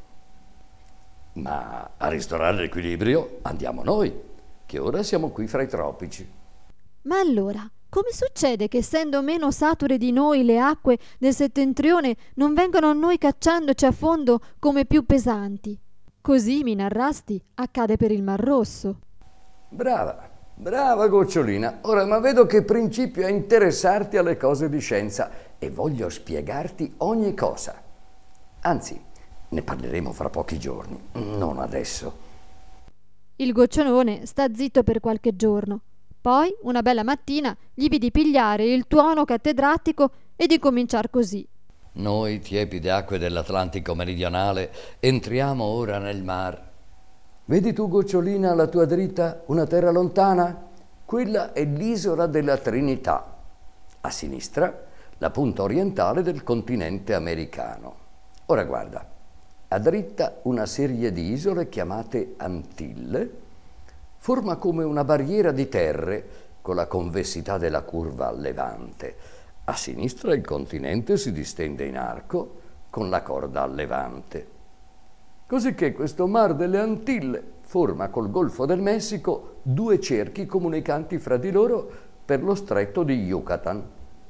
Ma a ristorare l'equilibrio andiamo noi, che ora siamo qui fra i tropici. Ma allora, come succede che essendo meno sature di noi le acque del settentrione non vengono a noi cacciandoci a fondo come più pesanti? Così, mi narrasti, accade per il Mar Rosso. Brava, brava gocciolina. Ora, ma vedo che principio è interessarti alle cose di scienza e voglio spiegarti ogni cosa. Anzi, ne parleremo fra pochi giorni, non adesso. Il gocciolone sta zitto per qualche giorno. Poi, una bella mattina, gli vidi pigliare il tuono cattedratico e di cominciar così. Noi, tiepide acque dell'Atlantico meridionale, entriamo ora nel mar. Vedi tu, gocciolina, alla tua dritta una terra lontana? Quella è l'isola della Trinità. A sinistra, la punta orientale del continente americano. Ora guarda, a dritta una serie di isole chiamate Antille forma come una barriera di terre con la convessità della curva a levante. A sinistra il continente si distende in arco con la corda a levante. Cosicché questo mar delle Antille forma col Golfo del Messico due cerchi comunicanti fra di loro per lo stretto di Yucatan.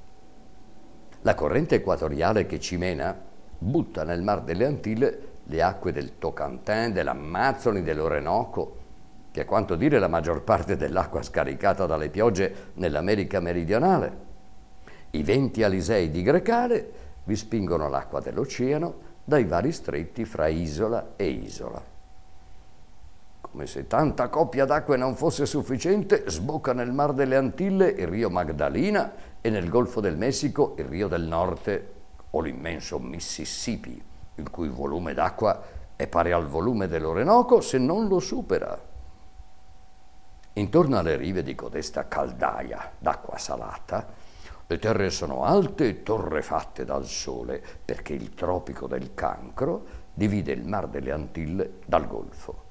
La corrente equatoriale che ci mena butta nel mar delle Antille le acque del Tocantins, dell'Amazzoni, dell'Orenoco, che a quanto dire la maggior parte dell'acqua scaricata dalle piogge nell'America meridionale. I venti alisei di Grecale vi spingono l'acqua dell'oceano dai vari stretti fra isola e isola. Come se tanta coppia d'acque non fosse sufficiente, sbocca nel Mar delle Antille il Rio Magdalena e nel Golfo del Messico il Rio del Norte o l'immenso Mississippi, il cui volume d'acqua è pari al volume dell'Orenoco se non lo supera. Intorno alle rive di codesta caldaia d'acqua salata, le terre sono alte e torrefatte dal sole, perché il tropico del Cancro divide il Mar delle Antille dal Golfo.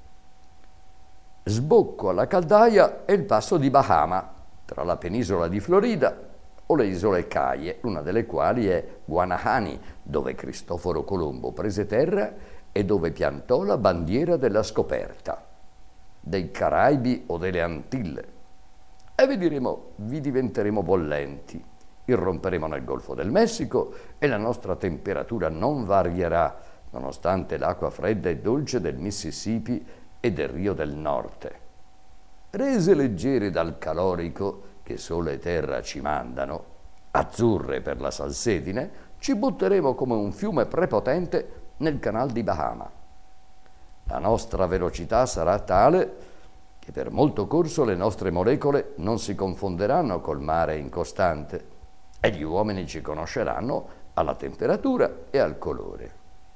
Sbocco alla caldaia è il passo di Bahama, tra la penisola di Florida o le isole Caie, una delle quali è Guanahani, dove Cristoforo Colombo prese terra e dove piantò la bandiera della scoperta, dei Caraibi o delle Antille. E vi diremo, vi diventeremo bollenti, irromperemo nel Golfo del Messico e la nostra temperatura non varierà, nonostante l'acqua fredda e dolce del Mississippi e del Rio del Norte. Rese leggere dal calorico che sole e terra ci mandano, azzurre per la salsedine, ci butteremo come un fiume prepotente nel canal di Bahama. La nostra velocità sarà tale che per molto corso le nostre molecole non si confonderanno col mare incostante e gli uomini ci conosceranno alla temperatura e al colore.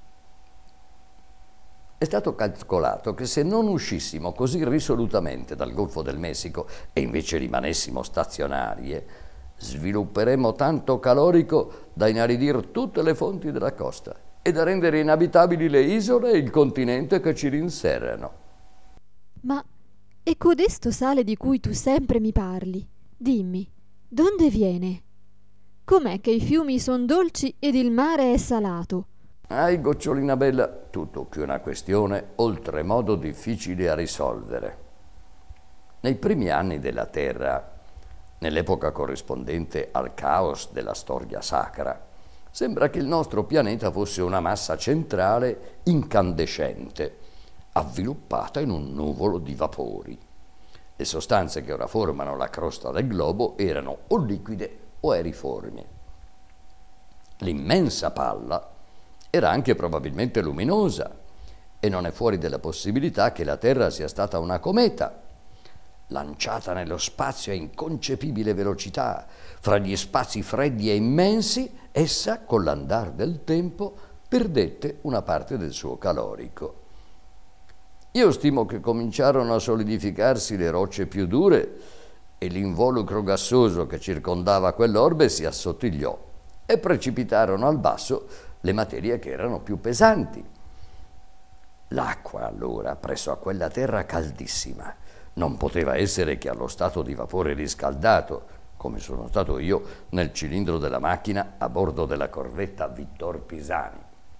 È stato calcolato che se non uscissimo così risolutamente dal Golfo del Messico e invece rimanessimo stazionarie, svilupperemmo tanto calorico da inaridir tutte le fonti della costa e da rendere inabitabili le isole e il continente che ci rinserrano. Ma e codesto sale di cui tu sempre mi parli? Dimmi, donde viene? Com'è che i fiumi son dolci ed il mare è salato? Ai, gocciolina bella, tutto qui una questione oltremodo difficile a risolvere. Nei primi anni della Terra, nell'epoca corrispondente al caos della storia sacra, sembra che il nostro pianeta fosse una massa centrale incandescente, avviluppata in un nuvolo di vapori. Le sostanze che ora formano la crosta del globo erano o liquide o eriformi. L'immensa palla era anche probabilmente luminosa e non è fuori della possibilità che la Terra sia stata una cometa, lanciata nello spazio a inconcepibile velocità. Fra gli spazi freddi e immensi, essa, con l'andar del tempo, perdette una parte del suo calorico. Io stimo che cominciarono a solidificarsi le rocce più dure e l'involucro gassoso che circondava quell'orbe si assottigliò e precipitarono al basso le materie che erano più pesanti. L'acqua allora, presso a quella terra caldissima, non poteva essere che allo stato di vapore riscaldato, come sono stato io nel cilindro della macchina a bordo della corvetta Vittor Pisani.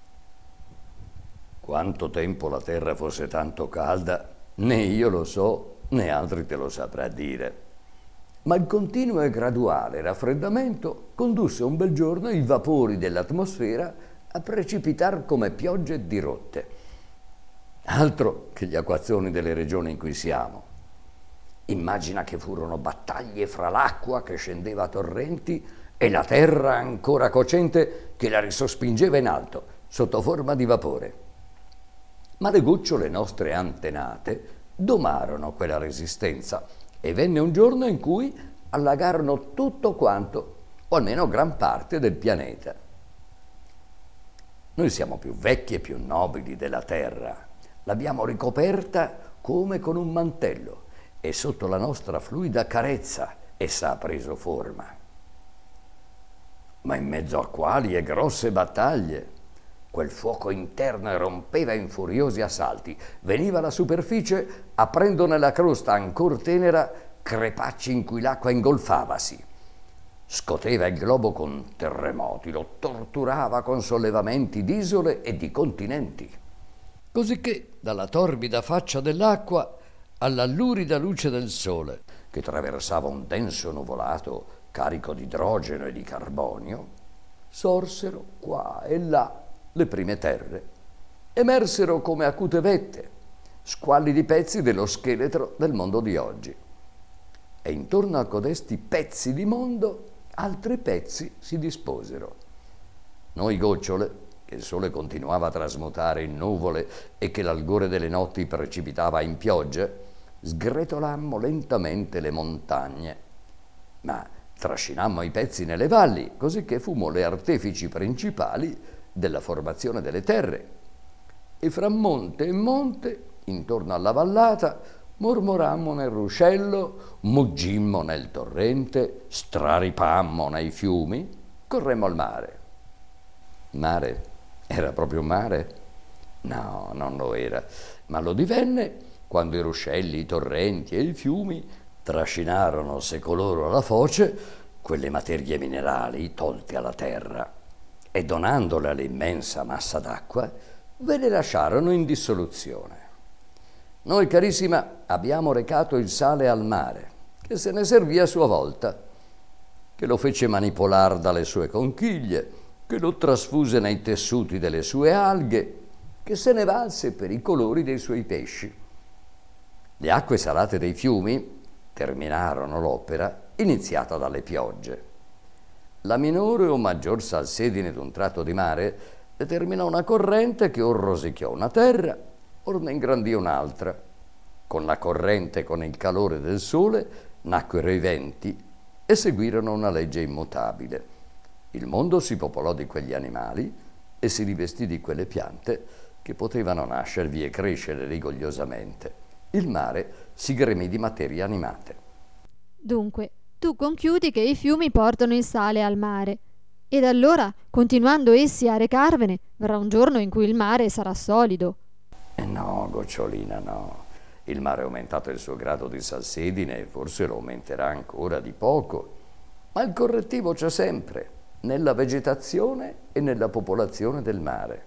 Quanto tempo la terra fosse tanto calda, né io lo so, né altri te lo saprà dire. Ma il continuo e graduale raffreddamento condusse un bel giorno i vapori dell'atmosfera a precipitar come piogge dirotte. Altro che gli acquazzoni delle regioni in cui siamo. Immagina che furono battaglie fra l'acqua che scendeva a torrenti e la terra ancora cocente che la risospingeva in alto, sotto forma di vapore. Ma le gocciole nostre antenate domarono quella resistenza e venne un giorno in cui allagarono tutto quanto, o almeno gran parte del pianeta. Noi siamo più vecchi e più nobili della terra, l'abbiamo ricoperta come con un mantello e sotto la nostra fluida carezza essa ha preso forma. Ma in mezzo a quali e grosse battaglie, quel fuoco interno erompeva in furiosi assalti, veniva alla superficie aprendo nella crosta ancor tenera crepacci in cui l'acqua ingolfavasi. scoteva il globo con terremoti, lo torturava con sollevamenti d'isole e di continenti. Cosicché dalla torbida faccia dell'acqua alla lurida luce del sole, che traversava un denso nuvolato carico di idrogeno e di carbonio, sorsero qua e là le prime terre. Emersero come acute vette, squallidi pezzi dello scheletro del mondo di oggi. E intorno a codesti pezzi di mondo altri pezzi si disposero. Noi gocciole, che il sole continuava a trasmutare in nuvole e che l'algore delle notti precipitava in piogge, sgretolammo lentamente le montagne, ma trascinammo i pezzi nelle valli, così che fummo le artefici principali della formazione delle terre. E fra monte e monte, intorno alla vallata, mormorammo nel ruscello, muggimmo nel torrente, straripammo nei fiumi, corremmo al mare. Mare? Era proprio mare? No, non lo era, ma lo divenne quando i ruscelli, i torrenti e i fiumi trascinarono secoloro alla foce quelle materie minerali tolte alla terra e donandole all'immensa massa d'acqua ve le lasciarono in dissoluzione. Noi, carissima, abbiamo recato il sale al mare, che se ne servì a sua volta, che lo fece manipolar dalle sue conchiglie, che lo trasfuse nei tessuti delle sue alghe, che se ne valse per i colori dei suoi pesci. Le acque salate dei fiumi terminarono l'opera iniziata dalle piogge. La minore o maggior salsedine d'un tratto di mare determinò una corrente che or rosicchiò una terra, or ne ingrandì un'altra. Con la corrente e con il calore del sole nacquero i venti e seguirono una legge immutabile. Il mondo si popolò di quegli animali e si rivestì di quelle piante che potevano nascervi e crescere rigogliosamente. Il mare si gremì di materie animate. Dunque, tu conchiudi che i fiumi portano il sale al mare. Ed allora, continuando essi a recarvene, verrà un giorno in cui il mare sarà solido. Eh no, gocciolina, no. Il mare ha aumentato il suo grado di salsedine e forse lo aumenterà ancora di poco. Ma il correttivo c'è sempre, nella vegetazione e nella popolazione del mare.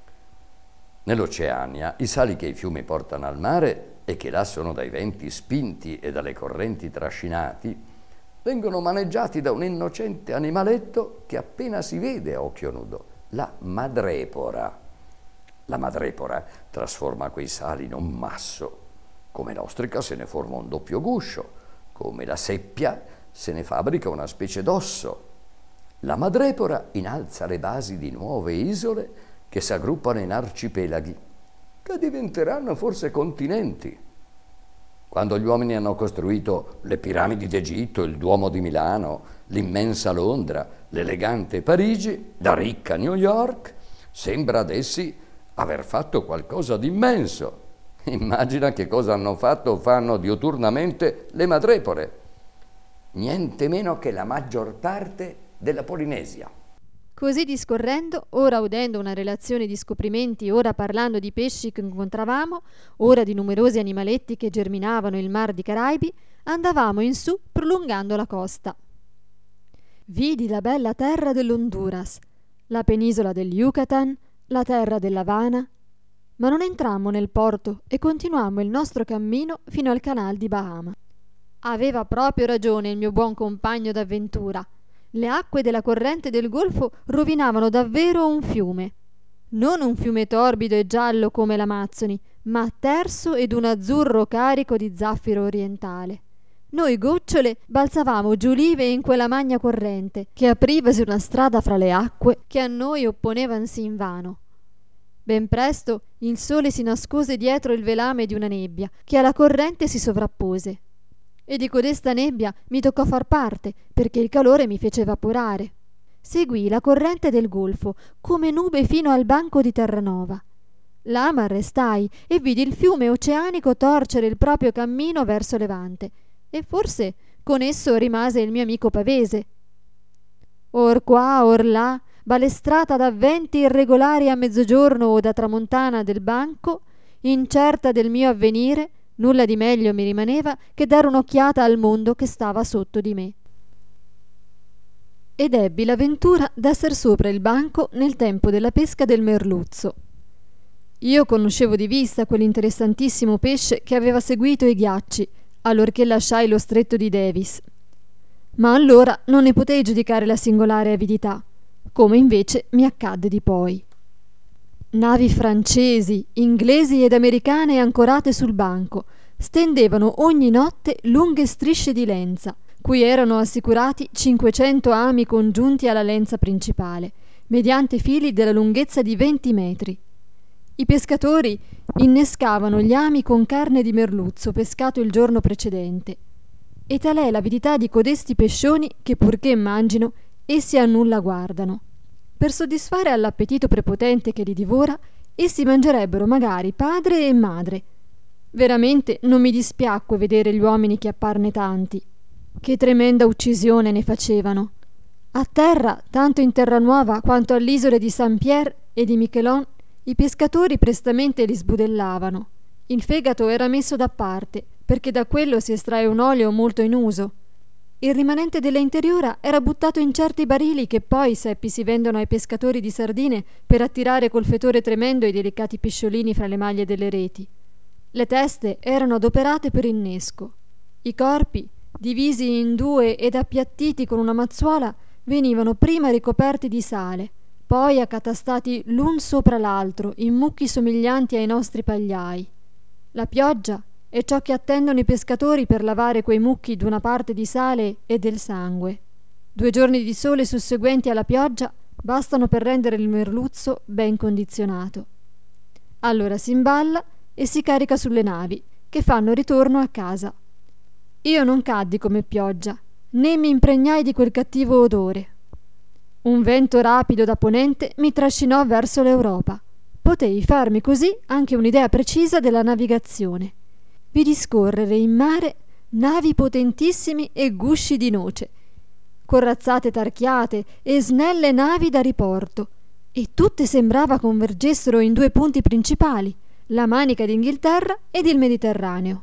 Nell'Oceania, i sali che i fiumi portano al mare e che là sono dai venti spinti e dalle correnti trascinati, vengono maneggiati da un innocente animaletto che appena si vede a occhio nudo, la madrepora. La madrepora trasforma quei sali in un masso, come l'ostrica se ne forma un doppio guscio, come la seppia se ne fabbrica una specie d'osso. La madrepora innalza le basi di nuove isole che si aggruppano in arcipelaghi, che diventeranno forse continenti. Quando gli uomini hanno costruito le piramidi d'Egitto, il Duomo di Milano, l'immensa Londra, l'elegante Parigi, la ricca New York, sembra ad essi aver fatto qualcosa di immenso. Immagina che cosa hanno fatto o fanno diuturnamente le madrepore. Niente meno che la maggior parte della Polinesia. Così discorrendo, ora udendo una relazione di scoprimenti, ora parlando di pesci che incontravamo, ora di numerosi animaletti che germinavano il mar di Caraibi, andavamo in su prolungando la costa. Vidi la bella terra dell'Honduras, la penisola del Yucatan, la terra dell'Havana, ma non entrammo nel porto e continuammo il nostro cammino fino al canal di Bahama. Aveva proprio ragione il mio buon compagno d'avventura. Le acque della corrente del golfo rovinavano davvero un fiume. Non un fiume torbido e giallo come l'Amazzoni, ma terso ed un azzurro carico di zaffiro orientale. Noi gocciole balzavamo giulive in quella magna corrente, che aprivasi una strada fra le acque che a noi opponevansi invano. Ben presto il sole si nascose dietro il velame di una nebbia, che alla corrente si sovrappose. E di codesta nebbia mi toccò far parte, perché il calore mi fece evaporare. Seguii la corrente del golfo, come nube fino al banco di Terranova. Là m'arrestai e vidi il fiume oceanico torcere il proprio cammino verso levante, e forse con esso rimase il mio amico Pavese. Or qua, or là, balestrata da venti irregolari a mezzogiorno o da tramontana del banco, incerta del mio avvenire, nulla di meglio mi rimaneva che dare un'occhiata al mondo che stava sotto di me. ed ebbi la ventura d'esser sopra il banco nel tempo della pesca del merluzzo. Io conoscevo di vista quell'interessantissimo pesce che aveva seguito i ghiacci allorché lasciai lo stretto di Davis, ma allora non ne potei giudicare la singolare avidità, come invece mi accadde di poi. Navi francesi, inglesi ed americane ancorate sul banco stendevano ogni notte lunghe strisce di lenza, cui erano assicurati cinquecento ami congiunti alla lenza principale, mediante fili della lunghezza di venti metri. I pescatori innescavano gli ami con carne di merluzzo pescato il giorno precedente, e tal è l'avidità di codesti pescioni che, purché mangino, essi a nulla guardano. Per soddisfare all'appetito prepotente che li divora, essi mangerebbero magari padre e madre. Veramente non mi dispiacque vedere gli uomini chiapparne tanti. Che tremenda uccisione ne facevano! A terra, tanto in Terranuova quanto all'isole di Saint-Pierre e di Miquelon, i pescatori prestamente li sbudellavano. Il fegato era messo da parte, perché da quello si estrae un olio molto in uso. Il rimanente della interiora era buttato in certi barili che poi, seppi, si vendono ai pescatori di sardine per attirare col fetore tremendo i delicati pisciolini fra le maglie delle reti. Le teste erano adoperate per innesco. I corpi, divisi in due ed appiattiti con una mazzuola, venivano prima ricoperti di sale, poi accatastati l'un sopra l'altro in mucchi somiglianti ai nostri pagliai. La pioggia è ciò che attendono i pescatori per lavare quei mucchi d'una parte di sale e del sangue. Due giorni di sole susseguenti alla pioggia bastano per rendere il merluzzo ben condizionato. Allora si imballa e si carica sulle navi, che fanno ritorno a casa. Io non caddi come pioggia, né mi impregnai di quel cattivo odore. Un vento rapido da ponente mi trascinò verso l'Europa. Potei farmi così anche un'idea precisa della navigazione. Vidi scorrere in mare navi potentissimi e gusci di noce, corazzate tarchiate e snelle navi da riporto, e tutte sembrava convergessero in due punti principali, la Manica d'Inghilterra ed il Mediterraneo.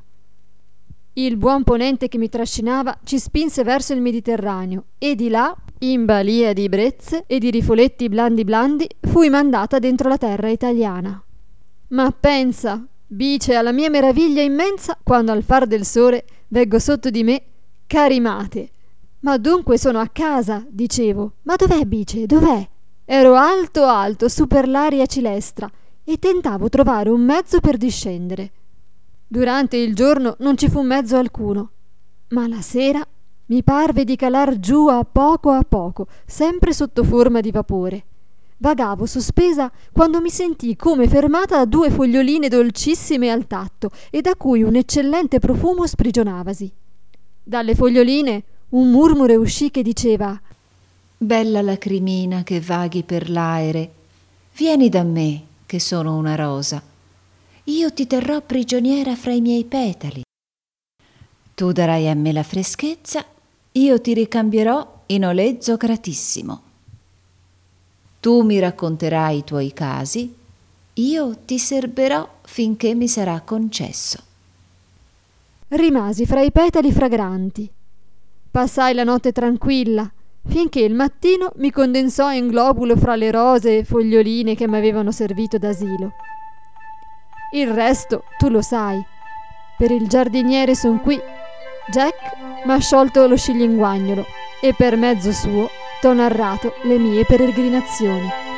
Il buon ponente che mi trascinava ci spinse verso il Mediterraneo e di là, in balia di brezze e di rifoletti blandi blandi, fui mandata dentro la terra italiana. Ma pensa, bice alla mia meraviglia immensa, quando al far del sole veggo sotto di me Carimate. Ma dunque sono a casa, dicevo. Ma dov'è, bice, dov'è? Ero alto alto su per l'aria cilestra e tentavo trovare un mezzo per discendere. Durante il giorno non ci fu mezzo alcuno, ma la sera mi parve di calar giù a poco a poco, sempre sotto forma di vapore. Vagavo sospesa quando mi sentii come fermata da due foglioline dolcissime al tatto e da cui un eccellente profumo sprigionavasi. Dalle foglioline un murmure uscì che diceva: «Bella lacrimina che vaghi per l'aere, vieni da me che sono una rosa. Io ti terrò prigioniera fra i miei petali. Tu darai a me la freschezza, io ti ricambierò in olezzo gratissimo. Tu mi racconterai i tuoi casi, io ti serberò finché mi sarà concesso». Rimasi fra i petali fragranti. Passai la notte tranquilla, finché il mattino mi condensò in globulo fra le rose e foglioline che m'avevano servito d'asilo. Il resto tu lo sai. Per il giardiniere son qui. Jack m'ha sciolto lo scilinguagnolo e per mezzo suo t'ho narrato le mie peregrinazioni.